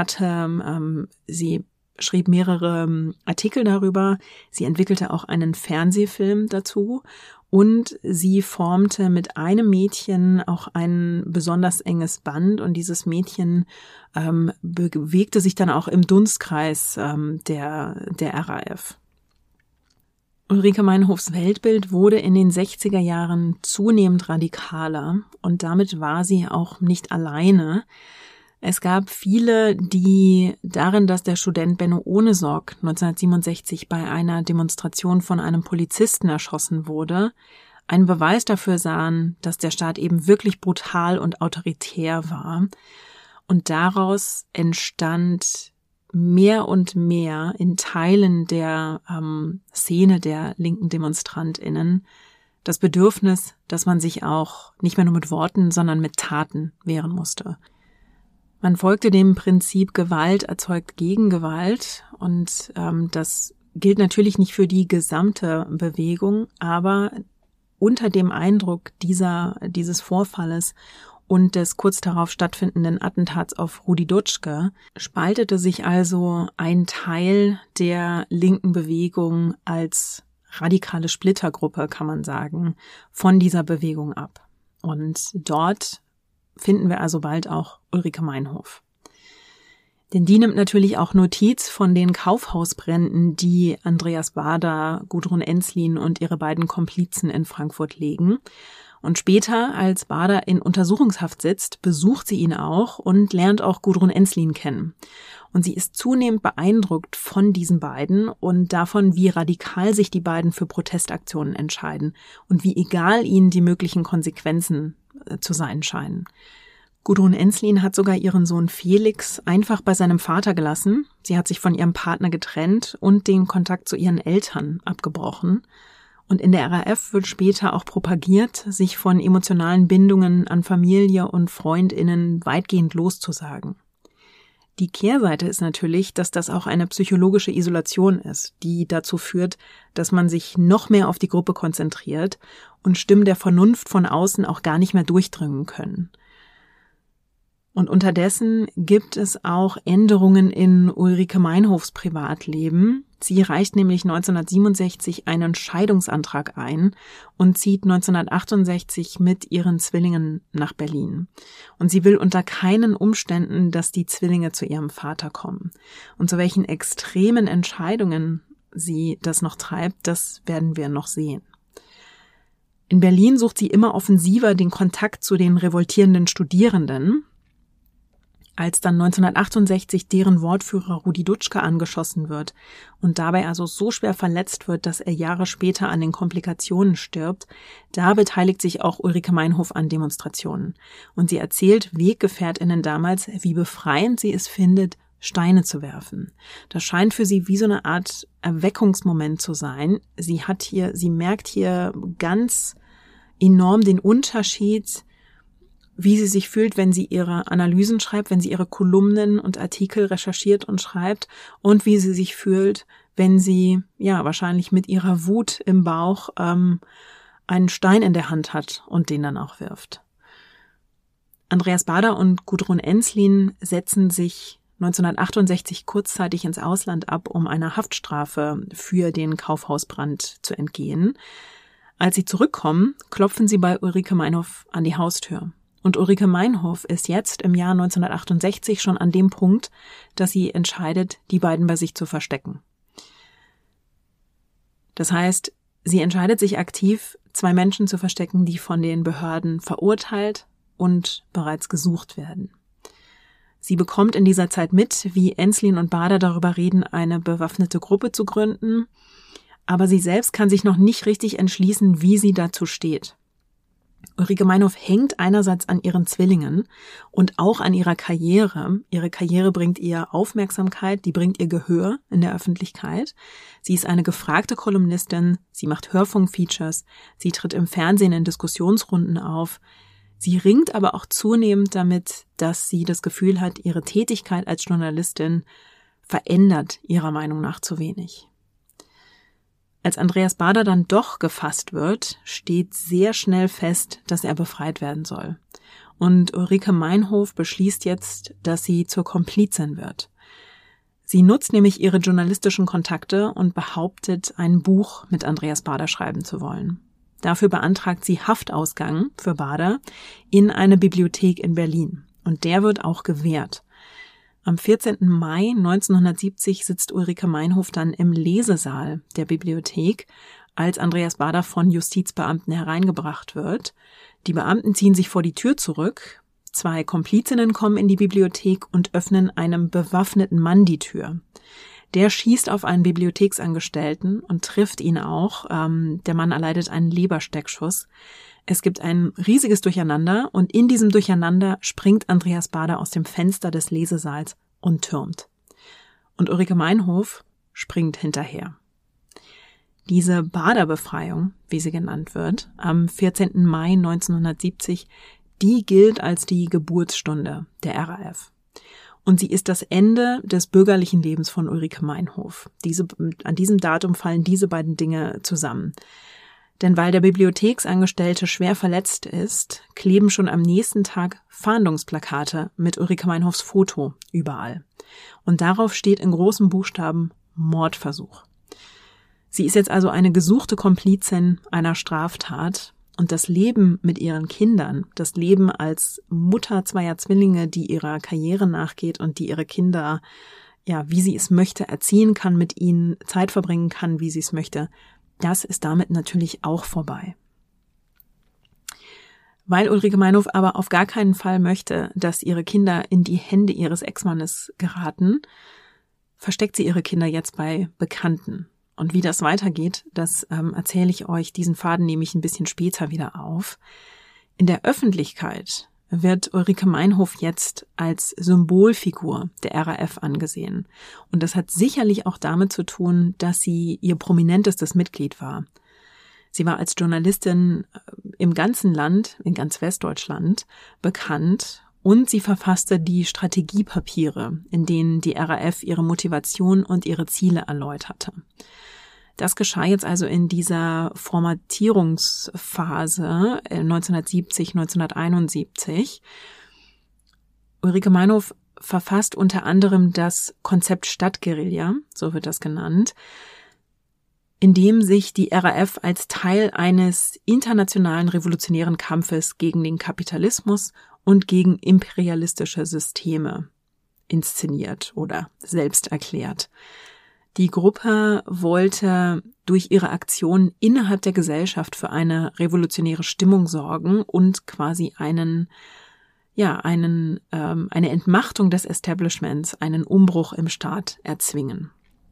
schrieb mehrere Artikel darüber. Sie entwickelte auch einen Fernsehfilm dazu und sie formte mit einem Mädchen auch ein besonders enges Band und dieses Mädchen bewegte sich dann auch im Dunstkreis der RAF. Ulrike Meinhofs Weltbild wurde in den 60er Jahren zunehmend radikaler und damit war sie auch nicht alleine. Es gab viele, die darin, dass der Student Benno Ohnesorg 1967 bei einer Demonstration von einem Polizisten erschossen wurde, einen Beweis dafür sahen, dass der Staat eben wirklich brutal und autoritär war. Und daraus entstand mehr und mehr in Teilen der Szene der linken DemonstrantInnen das Bedürfnis, dass man sich auch nicht mehr nur mit Worten, sondern mit Taten wehren musste. Man folgte dem Prinzip, Gewalt erzeugt Gegengewalt und das gilt natürlich nicht für die gesamte Bewegung, aber unter dem Eindruck dieses Vorfalles und des kurz darauf stattfindenden Attentats auf Rudi Dutschke spaltete sich also ein Teil der linken Bewegung als radikale Splittergruppe, kann man sagen, von dieser Bewegung ab. Und dort finden wir also bald auch Ulrike Meinhof. Denn die nimmt natürlich auch Notiz von den Kaufhausbränden, die Andreas Baader, Gudrun Ensslin und ihre beiden Komplizen in Frankfurt legen. Und später, als Baader in Untersuchungshaft sitzt, besucht sie ihn auch und lernt auch Gudrun Ensslin kennen. Und sie ist zunehmend beeindruckt von diesen beiden und davon, wie radikal sich die beiden für Protestaktionen entscheiden und wie egal ihnen die möglichen Konsequenzen zu sein scheinen. Gudrun Ensslin hat sogar ihren Sohn Felix einfach bei seinem Vater gelassen. Sie hat sich von ihrem Partner getrennt und den Kontakt zu ihren Eltern abgebrochen. Und in der RAF wird später auch propagiert, sich von emotionalen Bindungen an Familie und FreundInnen weitgehend loszusagen. Die Kehrseite ist natürlich, dass das auch eine psychologische Isolation ist, die dazu führt, dass man sich noch mehr auf die Gruppe konzentriert und Stimmen der Vernunft von außen auch gar nicht mehr durchdringen können. Und unterdessen gibt es auch Änderungen in Ulrike Meinhofs Privatleben. Sie reicht nämlich 1967 einen Scheidungsantrag ein und zieht 1968 mit ihren Zwillingen nach Berlin. Und sie will unter keinen Umständen, dass die Zwillinge zu ihrem Vater kommen. Und zu welchen extremen Entscheidungen sie das noch treibt, das werden wir noch sehen. In Berlin sucht sie immer offensiver den Kontakt zu den revoltierenden Studierenden. Als dann 1968 deren Wortführer Rudi Dutschke angeschossen wird und dabei also so schwer verletzt wird, dass er Jahre später an den Komplikationen stirbt, da beteiligt sich auch Ulrike Meinhof an Demonstrationen. Und sie erzählt WeggefährtInnen damals, wie befreiend sie es findet, Steine zu werfen. Das scheint für sie wie so eine Art Erweckungsmoment zu sein. Sie merkt hier ganz enorm den Unterschied, wie sie sich fühlt, wenn sie ihre Analysen schreibt, wenn sie ihre Kolumnen und Artikel recherchiert und schreibt und wie sie sich fühlt, wenn sie wahrscheinlich mit ihrer Wut im Bauch einen Stein in der Hand hat und den dann auch wirft. Andreas Baader und Gudrun Ensslin setzen sich 1968 kurzzeitig ins Ausland ab, um einer Haftstrafe für den Kaufhausbrand zu entgehen. Als sie zurückkommen, klopfen sie bei Ulrike Meinhof an die Haustür. Und Ulrike Meinhof ist jetzt im Jahr 1968 schon an dem Punkt, dass sie entscheidet, die beiden bei sich zu verstecken. Das heißt, sie entscheidet sich aktiv, 2 Menschen zu verstecken, die von den Behörden verurteilt und bereits gesucht werden. Sie bekommt in dieser Zeit mit, wie Ensslin und Baader darüber reden, eine bewaffnete Gruppe zu gründen, aber sie selbst kann sich noch nicht richtig entschließen, wie sie dazu steht. Ulrike Meinhof hängt einerseits an ihren Zwillingen und auch an ihrer Karriere. Ihre Karriere bringt ihr Aufmerksamkeit, die bringt ihr Gehör in der Öffentlichkeit. Sie ist eine gefragte Kolumnistin, sie macht Hörfunkfeatures, sie tritt im Fernsehen in Diskussionsrunden auf. Sie ringt aber auch zunehmend damit, dass sie das Gefühl hat, ihre Tätigkeit als Journalistin verändert ihrer Meinung nach zu wenig. Als Andreas Baader dann doch gefasst wird, steht sehr schnell fest, dass er befreit werden soll. Und Ulrike Meinhof beschließt jetzt, dass sie zur Komplizin wird. Sie nutzt nämlich ihre journalistischen Kontakte und behauptet, ein Buch mit Andreas Baader schreiben zu wollen. Dafür beantragt sie Haftausgang für Baader in eine Bibliothek in Berlin. Und der wird auch gewährt. Am 14. Mai 1970 sitzt Ulrike Meinhof dann im Lesesaal der Bibliothek, als Andreas Baader von Justizbeamten hereingebracht wird. Die Beamten ziehen sich vor die Tür zurück. 2 Komplizinnen kommen in die Bibliothek und öffnen einem bewaffneten Mann die Tür. Der schießt auf einen Bibliotheksangestellten und trifft ihn auch. Der Mann erleidet einen Lebersteckschuss. Es gibt ein riesiges Durcheinander und in diesem Durcheinander springt Andreas Baader aus dem Fenster des Lesesaals und türmt. Und Ulrike Meinhof springt hinterher. Diese Baader-Befreiung, wie sie genannt wird, am 14. Mai 1970, die gilt als die Geburtsstunde der RAF. Und sie ist das Ende des bürgerlichen Lebens von Ulrike Meinhof. An diesem Datum fallen diese beiden Dinge zusammen. Denn weil der Bibliotheksangestellte schwer verletzt ist, kleben schon am nächsten Tag Fahndungsplakate mit Ulrike Meinhofs Foto überall. Und darauf steht in großen Buchstaben Mordversuch. Sie ist jetzt also eine gesuchte Komplizin einer Straftat und das Leben mit ihren Kindern, das Leben als Mutter 2 Zwillinge, die ihrer Karriere nachgeht und die ihre Kinder, ja, wie sie es möchte, erziehen kann, mit ihnen Zeit verbringen kann, wie sie es möchte, das ist damit natürlich auch vorbei. Weil Ulrike Meinhof aber auf gar keinen Fall möchte, dass ihre Kinder in die Hände ihres Ex-Mannes geraten, versteckt sie ihre Kinder jetzt bei Bekannten. Und wie das weitergeht, das erzähle ich euch. Diesen Faden nehme ich ein bisschen später wieder auf. In der Öffentlichkeit wird Ulrike Meinhof jetzt als Symbolfigur der RAF angesehen. Und das hat sicherlich auch damit zu tun, dass sie ihr prominentestes Mitglied war. Sie war als Journalistin im ganzen Land, in ganz Westdeutschland, bekannt und sie verfasste die Strategiepapiere, in denen die RAF ihre Motivation und ihre Ziele erläuterte. Das geschah jetzt also in dieser Formatierungsphase 1970, 1971. Ulrike Meinhof verfasst unter anderem das Konzept Stadtguerilla, so wird das genannt, in dem sich die RAF als Teil eines internationalen revolutionären Kampfes gegen den Kapitalismus und gegen imperialistische Systeme inszeniert oder selbst erklärt. Die Gruppe wollte durch ihre Aktion innerhalb der Gesellschaft für eine revolutionäre Stimmung sorgen und quasi eine Entmachtung des Establishments, einen Umbruch im Staat erzwingen.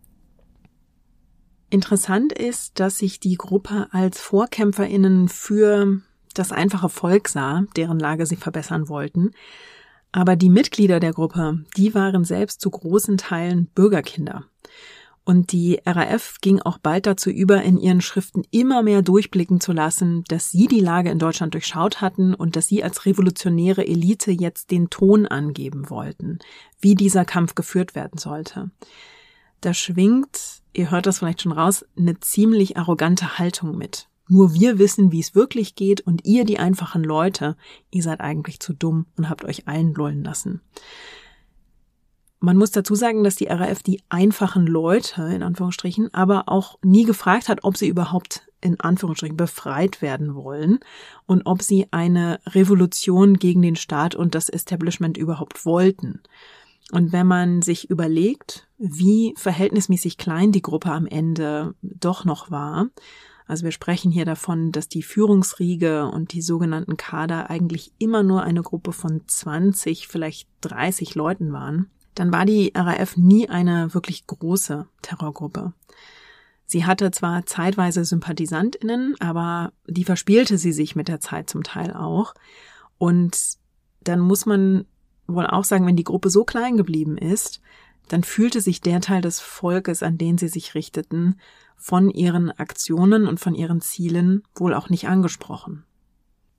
Interessant ist, dass sich die Gruppe als VorkämpferInnen für das einfache Volk sah, deren Lage sie verbessern wollten. Aber die Mitglieder der Gruppe, die waren selbst zu großen Teilen Bürgerkinder. Und die RAF ging auch bald dazu über, in ihren Schriften immer mehr durchblicken zu lassen, dass sie die Lage in Deutschland durchschaut hatten und dass sie als revolutionäre Elite jetzt den Ton angeben wollten, wie dieser Kampf geführt werden sollte. Da schwingt, ihr hört das vielleicht schon raus, eine ziemlich arrogante Haltung mit. Nur wir wissen, wie es wirklich geht und ihr, die einfachen Leute, ihr seid eigentlich zu dumm und habt euch einlullen lassen. Man muss dazu sagen, dass die RAF die einfachen Leute, in Anführungsstrichen, aber auch nie gefragt hat, ob sie überhaupt, in Anführungsstrichen, befreit werden wollen und ob sie eine Revolution gegen den Staat und das Establishment überhaupt wollten. Und wenn man sich überlegt, wie verhältnismäßig klein die Gruppe am Ende doch noch war, also wir sprechen hier davon, dass die Führungsriege und die sogenannten Kader eigentlich immer nur eine Gruppe von 20, vielleicht 30 Leuten waren, dann war die RAF nie eine wirklich große Terrorgruppe. Sie hatte zwar zeitweise SympathisantInnen, aber die verspielte sie sich mit der Zeit zum Teil auch. Und dann muss man wohl auch sagen, wenn die Gruppe so klein geblieben ist, dann fühlte sich der Teil des Volkes, an den sie sich richteten, von ihren Aktionen und von ihren Zielen wohl auch nicht angesprochen.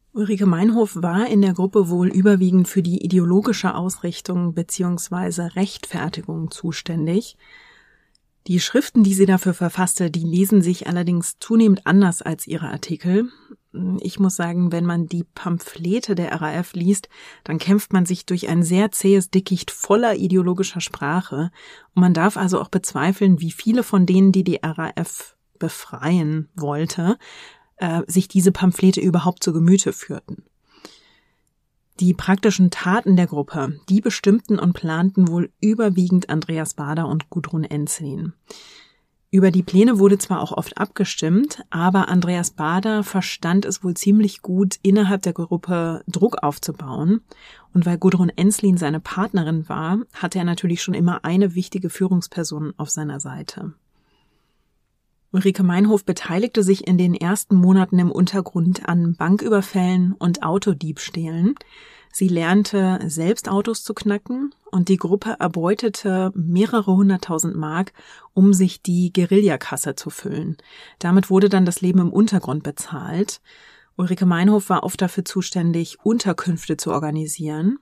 Ulrike Meinhof war in der Gruppe wohl überwiegend für die ideologische Ausrichtung bzw. Rechtfertigung zuständig. Die Schriften, die sie dafür verfasste, die lesen sich allerdings zunehmend anders als ihre Artikel. Ich muss sagen, wenn man die Pamphlete der RAF liest, dann kämpft man sich durch ein sehr zähes Dickicht voller ideologischer Sprache. Und man darf also auch bezweifeln, wie viele von denen, die RAF befreien wollte, sich diese Pamphlete überhaupt zu Gemüte führten. Die praktischen Taten der Gruppe, die bestimmten und planten wohl überwiegend Andreas Baader und Gudrun Ensslin. Über die Pläne wurde zwar auch oft abgestimmt, aber Andreas Baader verstand es wohl ziemlich gut, innerhalb der Gruppe Druck aufzubauen. Und weil Gudrun Ensslin seine Partnerin war, hatte er natürlich schon immer eine wichtige Führungsperson auf seiner Seite. Ulrike Meinhof beteiligte sich in den ersten Monaten im Untergrund an Banküberfällen und Autodiebstählen. Sie lernte selbst Autos zu knacken und die Gruppe erbeutete mehrere 100.000 Mark, um sich die Guerillakasse zu füllen. Damit wurde dann das Leben im Untergrund bezahlt. Ulrike Meinhof war oft dafür zuständig, Unterkünfte zu organisieren.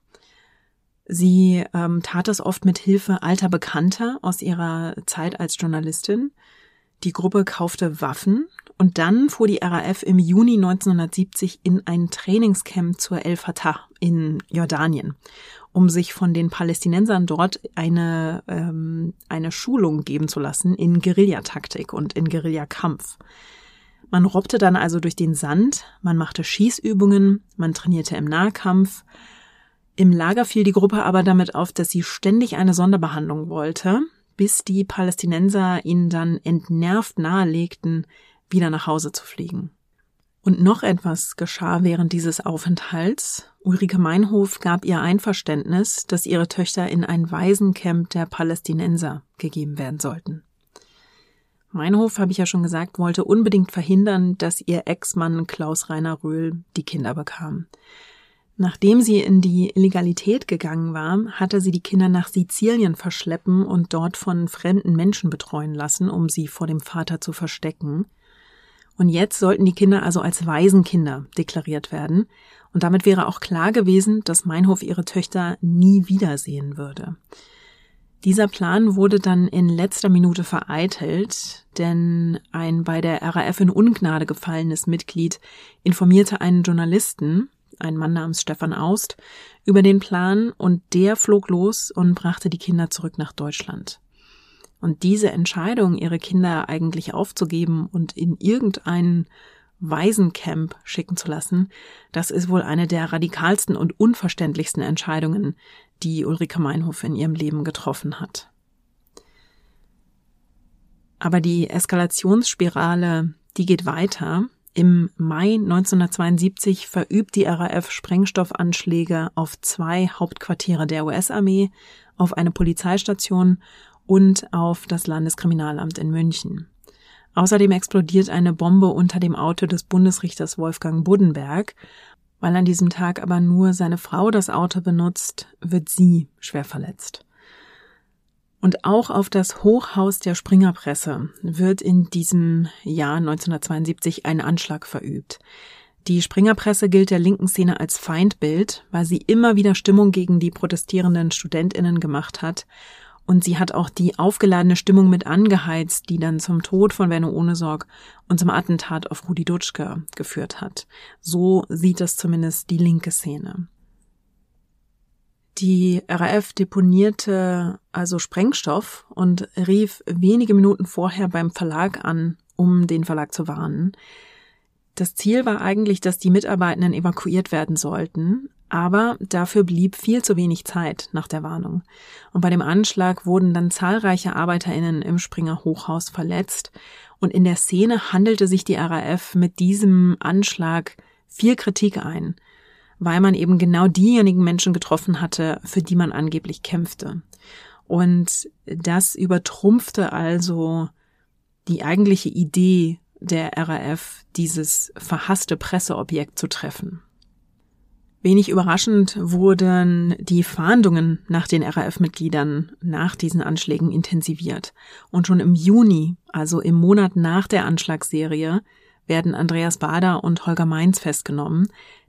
Sie tat das oft mit Hilfe alter Bekannter aus ihrer Zeit als Journalistin. Die Gruppe kaufte Waffen und dann fuhr die RAF im Juni 1970 in ein Trainingscamp zur El-Fatah in Jordanien, um sich von den Palästinensern dort eine Schulung geben zu lassen in Guerillataktik und in Guerillakampf. Man robbte dann also durch den Sand, man machte Schießübungen, man trainierte im Nahkampf. Im Lager fiel die Gruppe aber damit auf, dass sie ständig eine Sonderbehandlung wollte, bis die Palästinenser ihnen dann entnervt nahelegten, wieder nach Hause zu fliegen. Und noch etwas geschah während dieses Aufenthalts. Ulrike Meinhof gab ihr Einverständnis, dass ihre Töchter in ein Waisencamp der Palästinenser gegeben werden sollten. Meinhof, habe ich ja schon gesagt, wollte unbedingt verhindern, dass ihr Ex-Mann Klaus-Rainer Röhl die Kinder bekam. Nachdem sie in die Illegalität gegangen war, hatte sie die Kinder nach Sizilien verschleppen und dort von fremden Menschen betreuen lassen, um sie vor dem Vater zu verstecken. Und jetzt sollten die Kinder also als Waisenkinder deklariert werden. Und damit wäre auch klar gewesen, dass Meinhof ihre Töchter nie wiedersehen würde. Dieser Plan wurde dann in letzter Minute vereitelt, denn ein bei der RAF in Ungnade gefallenes Mitglied informierte einen Journalisten, ein Mann namens Stefan Aust, über den Plan und der flog los und brachte die Kinder zurück nach Deutschland. Und diese Entscheidung, ihre Kinder eigentlich aufzugeben und in irgendein Waisencamp schicken zu lassen, das ist wohl eine der radikalsten und unverständlichsten Entscheidungen, die Ulrike Meinhof in ihrem Leben getroffen hat. Aber die Eskalationsspirale, die geht weiter. Im Mai 1972 verübt die RAF Sprengstoffanschläge auf 2 Hauptquartiere der US-Armee, auf eine Polizeistation und auf das Landeskriminalamt in München. Außerdem explodiert eine Bombe unter dem Auto des Bundesrichters Wolfgang Buddenberg. Weil an diesem Tag aber nur seine Frau das Auto benutzt, wird sie schwer verletzt. Und auch auf das Hochhaus der Springerpresse wird in diesem Jahr 1972 ein Anschlag verübt. Die Springerpresse gilt der linken Szene als Feindbild, weil sie immer wieder Stimmung gegen die protestierenden StudentInnen gemacht hat. Und sie hat auch die aufgeladene Stimmung mit angeheizt, die dann zum Tod von Benno Ohnesorg und zum Attentat auf Rudi Dutschke geführt hat. So sieht das zumindest die linke Szene. Die RAF deponierte also Sprengstoff und rief wenige Minuten vorher beim Verlag an, um den Verlag zu warnen. Das Ziel war eigentlich, dass die Mitarbeitenden evakuiert werden sollten, aber dafür blieb viel zu wenig Zeit nach der Warnung. Und bei dem Anschlag wurden dann zahlreiche ArbeiterInnen im Springer Hochhaus verletzt. Und in der Szene handelte sich die RAF mit diesem Anschlag viel Kritik ein, weil man eben genau diejenigen Menschen getroffen hatte, für die man angeblich kämpfte. Und das übertrumpfte also die eigentliche Idee der RAF, dieses verhasste Presseobjekt zu treffen. Wenig überraschend wurden die Fahndungen nach den RAF-Mitgliedern nach diesen Anschlägen intensiviert. Und schon im Juni, also im Monat nach der Anschlagsserie, werden Andreas Baader und Holger Meins festgenommen.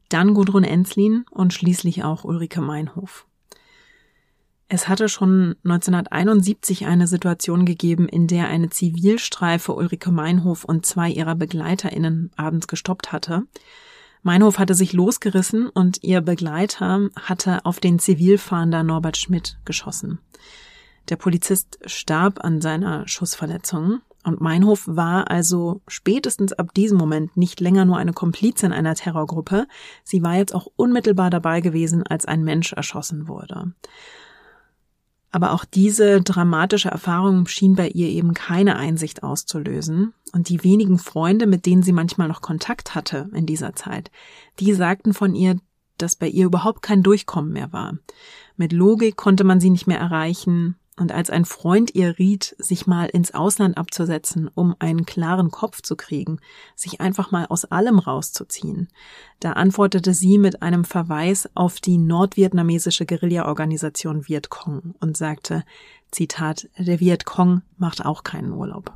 dann Gudrun Ensslin und schließlich auch Ulrike Meinhof. Es hatte schon 1971 eine Situation gegeben, in der eine Zivilstreife Ulrike Meinhof und 2 ihrer BegleiterInnen abends gestoppt hatte. Meinhof hatte sich losgerissen und ihr Begleiter hatte auf den Zivilfahnder Norbert Schmidt geschossen. Der Polizist starb an seiner Schussverletzung und Meinhof war also spätestens ab diesem Moment nicht länger nur eine Komplizin einer Terrorgruppe, sie war jetzt auch unmittelbar dabei gewesen, als ein Mensch erschossen wurde. Aber auch diese dramatische Erfahrung schien bei ihr eben keine Einsicht auszulösen. Und die wenigen Freunde, mit denen sie manchmal noch Kontakt hatte in dieser Zeit, die sagten von ihr, dass bei ihr überhaupt kein Durchkommen mehr war. Mit Logik konnte man sie nicht mehr erreichen. Und als ein Freund ihr riet, sich mal ins Ausland abzusetzen, um einen klaren Kopf zu kriegen, sich einfach mal aus allem rauszuziehen, da antwortete sie mit einem Verweis auf die nordvietnamesische Guerilla-Organisation Vietcong und sagte, Zitat, der Vietcong macht auch keinen Urlaub.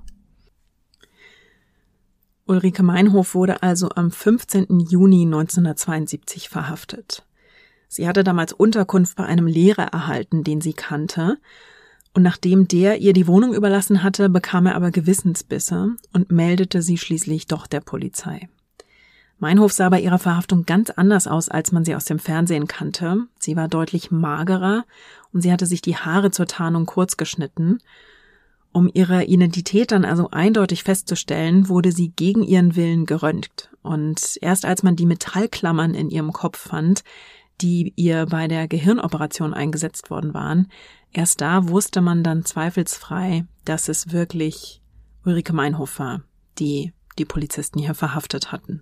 Ulrike Meinhof wurde also am 15. Juni 1972 verhaftet. Sie hatte damals Unterkunft bei einem Lehrer erhalten, den sie kannte. Und nachdem der ihr die Wohnung überlassen hatte, bekam er aber Gewissensbisse und meldete sie schließlich doch der Polizei. Meinhof sah bei ihrer Verhaftung ganz anders aus, als man sie aus dem Fernsehen kannte. Sie war deutlich magerer und sie hatte sich die Haare zur Tarnung kurz geschnitten. Um ihre Identität dann also eindeutig festzustellen, wurde sie gegen ihren Willen geröntgt. Und erst als man die Metallklammern in ihrem Kopf fand, die ihr bei der Gehirnoperation eingesetzt worden waren, erst da wusste man dann zweifelsfrei, dass es wirklich Ulrike Meinhof war, die die Polizisten hier verhaftet hatten.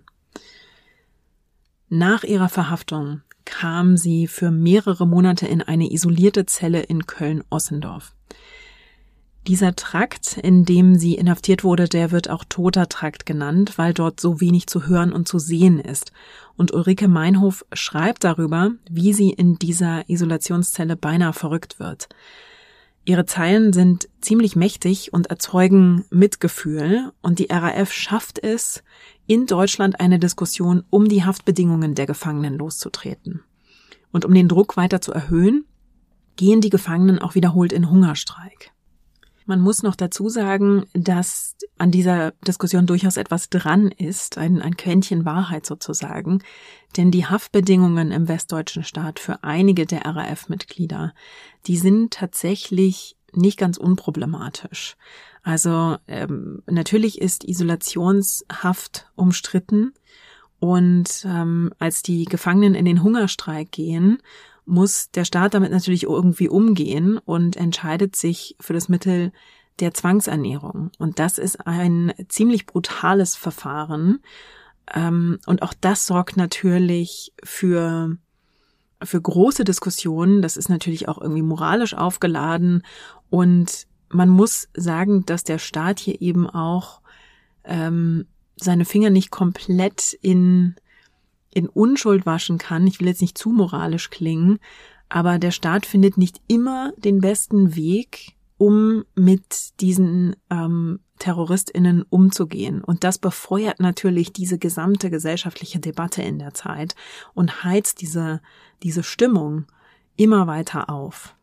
Nach ihrer Verhaftung kam sie für mehrere Monate in eine isolierte Zelle in Köln-Ossendorf. Dieser Trakt, in dem sie inhaftiert wurde, der wird auch Toter Trakt genannt, weil dort so wenig zu hören und zu sehen ist. Und Ulrike Meinhof schreibt darüber, wie sie in dieser Isolationszelle beinahe verrückt wird. Ihre Zeilen sind ziemlich mächtig und erzeugen Mitgefühl, und die RAF schafft es, in Deutschland eine Diskussion um die Haftbedingungen der Gefangenen loszutreten. Und um den Druck weiter zu erhöhen, gehen die Gefangenen auch wiederholt in Hungerstreik. Man muss noch dazu sagen, dass an dieser Diskussion durchaus etwas dran ist, ein Quäntchen Wahrheit sozusagen, denn die Haftbedingungen im westdeutschen Staat für einige der RAF-Mitglieder, die sind tatsächlich nicht ganz unproblematisch. Also natürlich ist Isolationshaft umstritten und als die Gefangenen in den Hungerstreik gehen, muss der Staat damit natürlich irgendwie umgehen und entscheidet sich für das Mittel der Zwangsernährung. Und das ist ein ziemlich brutales Verfahren. Und auch das sorgt natürlich für große Diskussionen. Das ist natürlich auch irgendwie moralisch aufgeladen. Und man muss sagen, dass der Staat hier eben auch seine Finger nicht komplett in Unschuld waschen kann. Ich will jetzt nicht zu moralisch klingen, aber der Staat findet nicht immer den besten Weg, um mit diesen TerroristInnen umzugehen. Und das befeuert natürlich diese gesamte gesellschaftliche Debatte in der Zeit und heizt diese Stimmung immer weiter auf.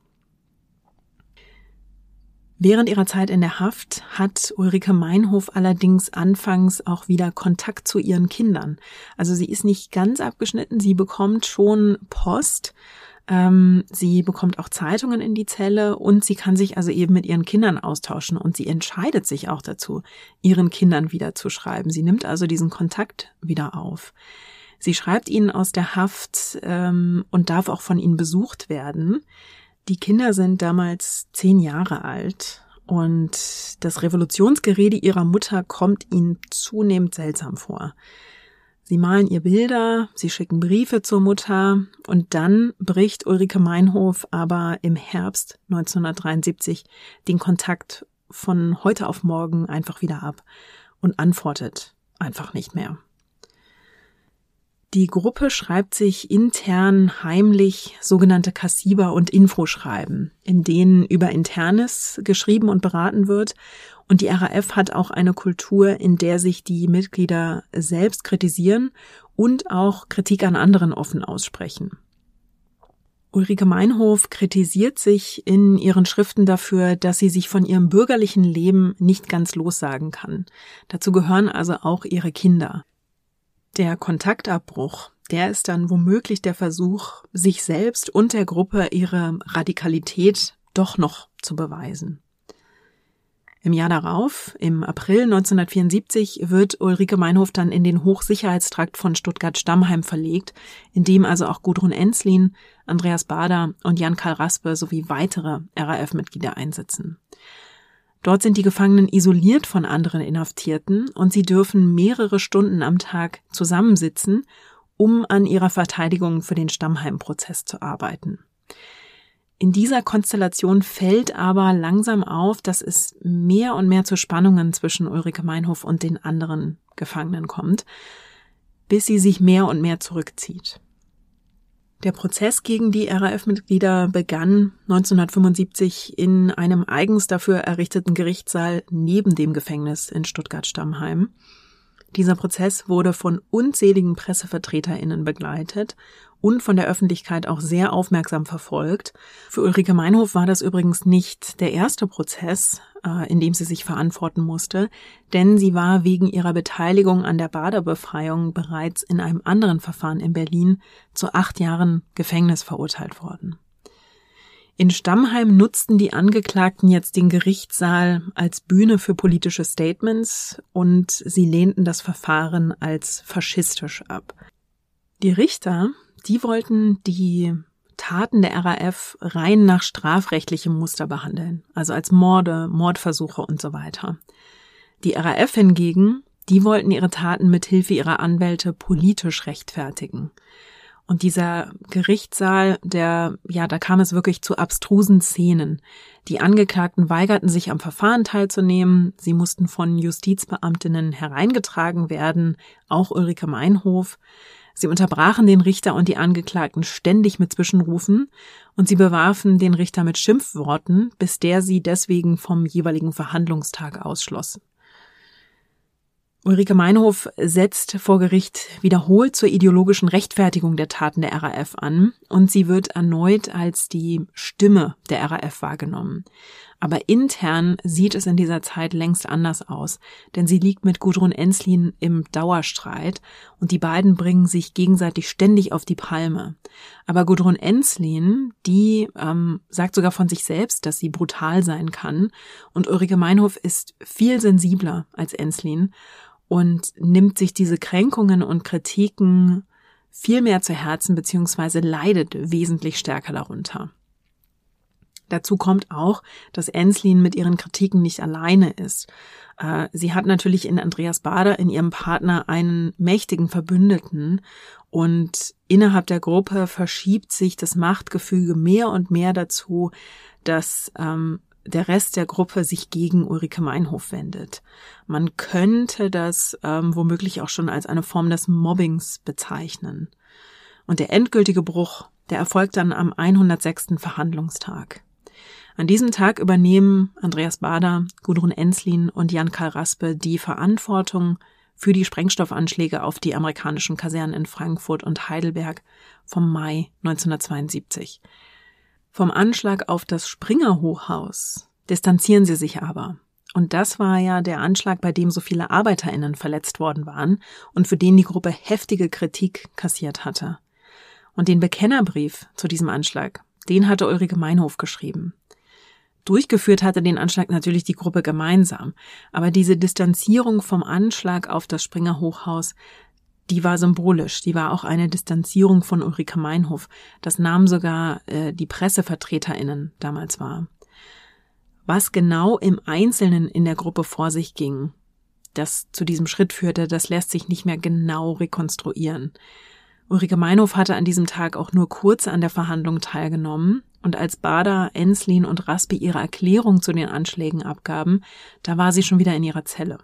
Während ihrer Zeit in der Haft hat Ulrike Meinhof allerdings anfangs auch wieder Kontakt zu ihren Kindern. Also sie ist nicht ganz abgeschnitten, sie bekommt schon Post, sie bekommt auch Zeitungen in die Zelle und sie kann sich also eben mit ihren Kindern austauschen und sie entscheidet sich auch dazu, ihren Kindern wieder zu schreiben. Sie nimmt also diesen Kontakt wieder auf. Sie schreibt ihnen aus der Haft und darf auch von ihnen besucht werden. Die Kinder sind damals 10 Jahre alt und das Revolutionsgerede ihrer Mutter kommt ihnen zunehmend seltsam vor. Sie malen ihr Bilder, sie schicken Briefe zur Mutter und dann bricht Ulrike Meinhof aber im Herbst 1973 den Kontakt von heute auf morgen einfach wieder ab und antwortet einfach nicht mehr. Die Gruppe schreibt sich intern heimlich sogenannte Kassiber- und Infoschreiben, in denen über Internes geschrieben und beraten wird. Und die RAF hat auch eine Kultur, in der sich die Mitglieder selbst kritisieren und auch Kritik an anderen offen aussprechen. Ulrike Meinhof kritisiert sich in ihren Schriften dafür, dass sie sich von ihrem bürgerlichen Leben nicht ganz lossagen kann. Dazu gehören also auch ihre Kinder. Der Kontaktabbruch, der ist dann womöglich der Versuch, sich selbst und der Gruppe ihre Radikalität doch noch zu beweisen. Im Jahr darauf, im April 1974, wird Ulrike Meinhof dann in den Hochsicherheitstrakt von Stuttgart-Stammheim verlegt, in dem also auch Gudrun Ensslin, Andreas Baader und Jan-Carl Raspe sowie weitere RAF-Mitglieder einsitzen. Dort sind die Gefangenen isoliert von anderen Inhaftierten und sie dürfen mehrere Stunden am Tag zusammensitzen, um an ihrer Verteidigung für den Stammheim-Prozess zu arbeiten. In dieser Konstellation fällt aber langsam auf, dass es mehr und mehr zu Spannungen zwischen Ulrike Meinhof und den anderen Gefangenen kommt, bis sie sich mehr und mehr zurückzieht. Der Prozess gegen die RAF-Mitglieder begann 1975 in einem eigens dafür errichteten Gerichtssaal neben dem Gefängnis in Stuttgart-Stammheim. Dieser Prozess wurde von unzähligen PressevertreterInnen begleitet und von der Öffentlichkeit auch sehr aufmerksam verfolgt. Für Ulrike Meinhof war das übrigens nicht der erste Prozess, in dem sie sich verantworten musste, denn sie war wegen ihrer Beteiligung an der Baader-Befreiung bereits in einem anderen Verfahren in Berlin zu 8 Jahren Gefängnis verurteilt worden. In Stammheim nutzten die Angeklagten jetzt den Gerichtssaal als Bühne für politische Statements und sie lehnten das Verfahren als faschistisch ab. Die Richter, die wollten die Taten der RAF rein nach strafrechtlichem Muster behandeln, also als Morde, Mordversuche und so weiter. Die RAF hingegen, die wollten ihre Taten mit Hilfe ihrer Anwälte politisch rechtfertigen. Und dieser Gerichtssaal, da kam es wirklich zu abstrusen Szenen. Die Angeklagten weigerten sich am Verfahren teilzunehmen. Sie mussten von Justizbeamtinnen hereingetragen werden, auch Ulrike Meinhof. Sie unterbrachen den Richter und die Angeklagten ständig mit Zwischenrufen und sie bewarfen den Richter mit Schimpfworten, bis der sie deswegen vom jeweiligen Verhandlungstag ausschloss. Ulrike Meinhof setzt vor Gericht wiederholt zur ideologischen Rechtfertigung der Taten der RAF an und sie wird erneut als die Stimme der RAF wahrgenommen. Aber intern sieht es in dieser Zeit längst anders aus, denn sie liegt mit Gudrun Ensslin im Dauerstreit und die beiden bringen sich gegenseitig ständig auf die Palme. Aber Gudrun Ensslin, die sagt sogar von sich selbst, dass sie brutal sein kann und Ulrike Meinhof ist viel sensibler als Ensslin und nimmt sich diese Kränkungen und Kritiken viel mehr zu Herzen bzw. leidet wesentlich stärker darunter. Dazu kommt auch, dass Ensslin mit ihren Kritiken nicht alleine ist. Sie hat natürlich in Andreas Baader, in ihrem Partner, einen mächtigen Verbündeten und innerhalb der Gruppe verschiebt sich das Machtgefüge mehr und mehr dazu, dass der Rest der Gruppe sich gegen Ulrike Meinhof wendet. Man könnte das womöglich auch schon als eine Form des Mobbings bezeichnen. Und der endgültige Bruch, der erfolgt dann am 106. Verhandlungstag. An diesem Tag übernehmen Andreas Baader, Gudrun Ensslin und Jan-Carl Raspe die Verantwortung für die Sprengstoffanschläge auf die amerikanischen Kasernen in Frankfurt und Heidelberg vom Mai 1972. Vom Anschlag auf das Springer-Hochhaus distanzieren sie sich aber. Und das war ja der Anschlag, bei dem so viele ArbeiterInnen verletzt worden waren und für den die Gruppe heftige Kritik kassiert hatte. Und den Bekennerbrief zu diesem Anschlag, den hatte Ulrike Meinhof geschrieben. Durchgeführt hatte den Anschlag natürlich die Gruppe gemeinsam, aber diese Distanzierung vom Anschlag auf das Springer Hochhaus, die war symbolisch, die war auch eine Distanzierung von Ulrike Meinhof. Das nahmen sogar die PressevertreterInnen damals wahr. Was genau im Einzelnen in der Gruppe vor sich ging, das zu diesem Schritt führte, das lässt sich nicht mehr genau rekonstruieren. Ulrike Meinhof hatte an diesem Tag auch nur kurz an der Verhandlung teilgenommen und als Baader, Ensslin und Raspe ihre Erklärung zu den Anschlägen abgaben, da war sie schon wieder in ihrer Zelle.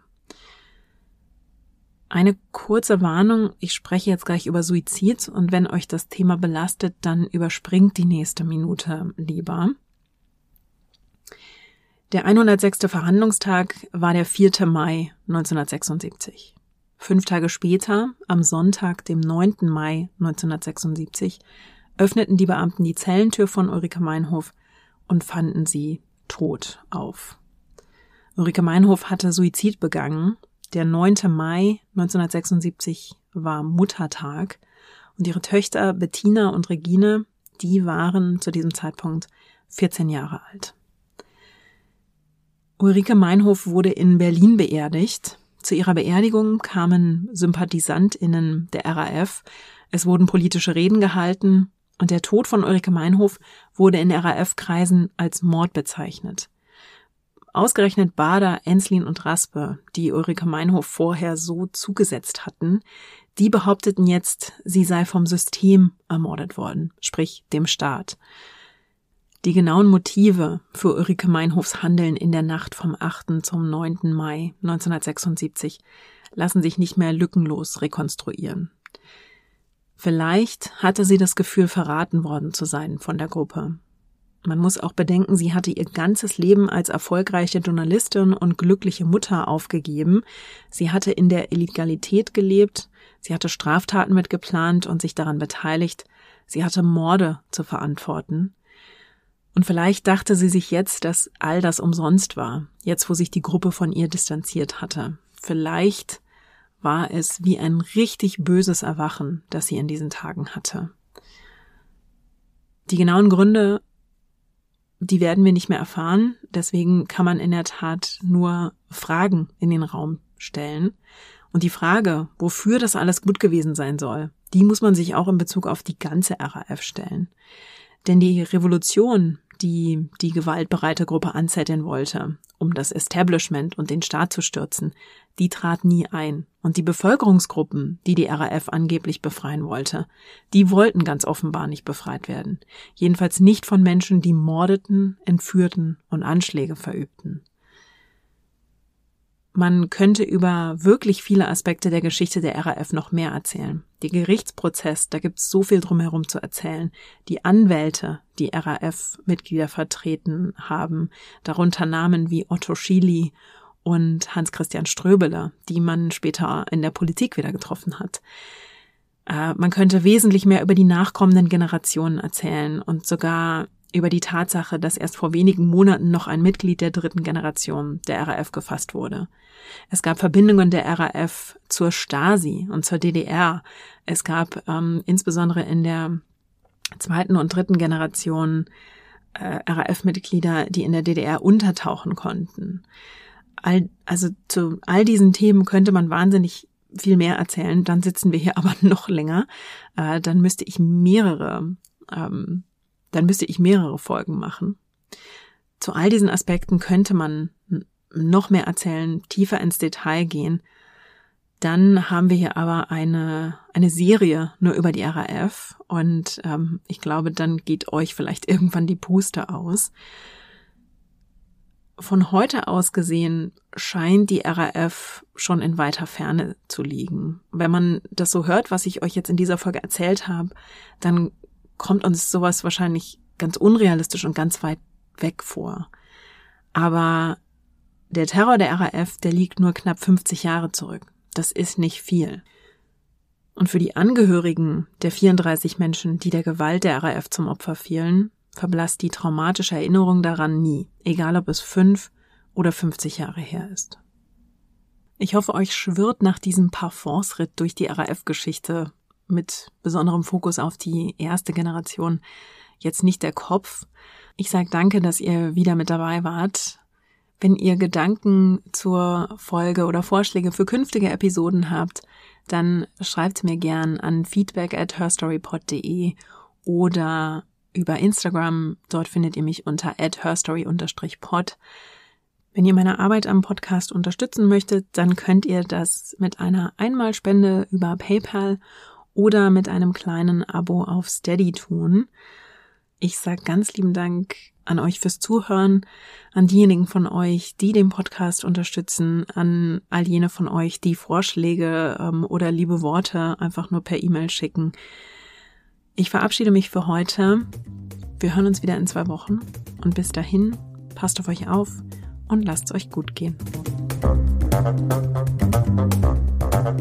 Eine kurze Warnung, ich spreche jetzt gleich über Suizid und wenn euch das Thema belastet, dann überspringt die nächste Minute lieber. Der 106. Verhandlungstag war der 4. Mai 1976. 5 Tage später, am Sonntag, dem 9. Mai 1976, öffneten die Beamten die Zellentür von Ulrike Meinhof und fanden sie tot auf. Ulrike Meinhof hatte Suizid begangen. Der 9. Mai 1976 war Muttertag und ihre Töchter Bettina und Regine, die waren zu diesem Zeitpunkt 14 Jahre alt. Ulrike Meinhof wurde in Berlin beerdigt. Zu ihrer Beerdigung kamen SympathisantInnen der RAF. Es wurden politische Reden gehalten und der Tod von Ulrike Meinhof wurde in RAF-Kreisen als Mord bezeichnet. Ausgerechnet Bader, Enslin und Raspe, die Ulrike Meinhof vorher so zugesetzt hatten, die behaupteten jetzt, sie sei vom System ermordet worden, sprich dem Staat. Die genauen Motive für Ulrike Meinhofs Handeln in der Nacht vom 8. zum 9. Mai 1976 lassen sich nicht mehr lückenlos rekonstruieren. Vielleicht hatte sie das Gefühl, verraten worden zu sein von der Gruppe. Man muss auch bedenken, sie hatte ihr ganzes Leben als erfolgreiche Journalistin und glückliche Mutter aufgegeben. Sie hatte in der Illegalität gelebt, sie hatte Straftaten mitgeplant und sich daran beteiligt, sie hatte Morde zu verantworten. Und vielleicht dachte sie sich jetzt, dass all das umsonst war, jetzt wo sich die Gruppe von ihr distanziert hatte. Vielleicht war es wie ein richtig böses Erwachen, das sie in diesen Tagen hatte. Die genauen Gründe, die werden wir nicht mehr erfahren, deswegen kann man in der Tat nur Fragen in den Raum stellen. Und die Frage, wofür das alles gut gewesen sein soll, die muss man sich auch in Bezug auf die ganze RAF stellen. Denn die Revolution, die die gewaltbereite Gruppe anzetteln wollte, um das Establishment und den Staat zu stürzen, die trat nie ein. Und die Bevölkerungsgruppen, die die RAF angeblich befreien wollte, die wollten ganz offenbar nicht befreit werden. Jedenfalls nicht von Menschen, die mordeten, entführten und Anschläge verübten. Man könnte über wirklich viele Aspekte der Geschichte der RAF noch mehr erzählen. Der Gerichtsprozess, da gibt es so viel drumherum zu erzählen. Die Anwälte, die RAF-Mitglieder vertreten haben, darunter Namen wie Otto Schily und Hans-Christian Ströbele, die man später in der Politik wieder getroffen hat. Man könnte wesentlich mehr über die nachkommenden Generationen erzählen und sogar über die Tatsache, dass erst vor wenigen Monaten noch ein Mitglied der 3. Generation der RAF gefasst wurde. Es gab Verbindungen der RAF zur Stasi und zur DDR. Es gab insbesondere in der 2. und 3. Generation RAF-Mitglieder, die in der DDR untertauchen konnten. Also zu all diesen Themen könnte man wahnsinnig viel mehr erzählen. Dann sitzen wir hier aber noch länger. Dann müsste ich mehrere Folgen machen. Zu all diesen Aspekten könnte man noch mehr erzählen, tiefer ins Detail gehen. Dann haben wir hier aber eine Serie nur über die RAF und ich glaube, dann geht euch vielleicht irgendwann die Puste aus. Von heute aus gesehen scheint die RAF schon in weiter Ferne zu liegen. Wenn man das so hört, was ich euch jetzt in dieser Folge erzählt habe, dann kommt uns sowas wahrscheinlich ganz unrealistisch und ganz weit weg vor. Aber der Terror der RAF, der liegt nur knapp 50 Jahre zurück. Das ist nicht viel. Und für die Angehörigen der 34 Menschen, die der Gewalt der RAF zum Opfer fielen, verblasst die traumatische Erinnerung daran nie, egal ob es 5 oder 50 Jahre her ist. Ich hoffe, euch schwirrt nach diesem Parforce-Ritt durch die RAF-Geschichte mit besonderem Fokus auf die erste Generation jetzt nicht der Kopf. Ich sage danke, dass ihr wieder mit dabei wart. Wenn ihr Gedanken zur Folge oder Vorschläge für künftige Episoden habt, dann schreibt mir gern an feedback@herstorypod.de oder über Instagram. Dort findet ihr mich unter @herstory_pod. Wenn ihr meine Arbeit am Podcast unterstützen möchtet, dann könnt ihr das mit einer Einmalspende über PayPal oder mit einem kleinen Abo auf Steady tun. Ich sage ganz lieben Dank an euch fürs Zuhören, an diejenigen von euch, die den Podcast unterstützen, an all jene von euch, die Vorschläge oder liebe Worte einfach nur per E-Mail schicken. Ich verabschiede mich für heute. Wir hören uns wieder in 2 Wochen und bis dahin, passt auf euch auf und lasst es euch gut gehen.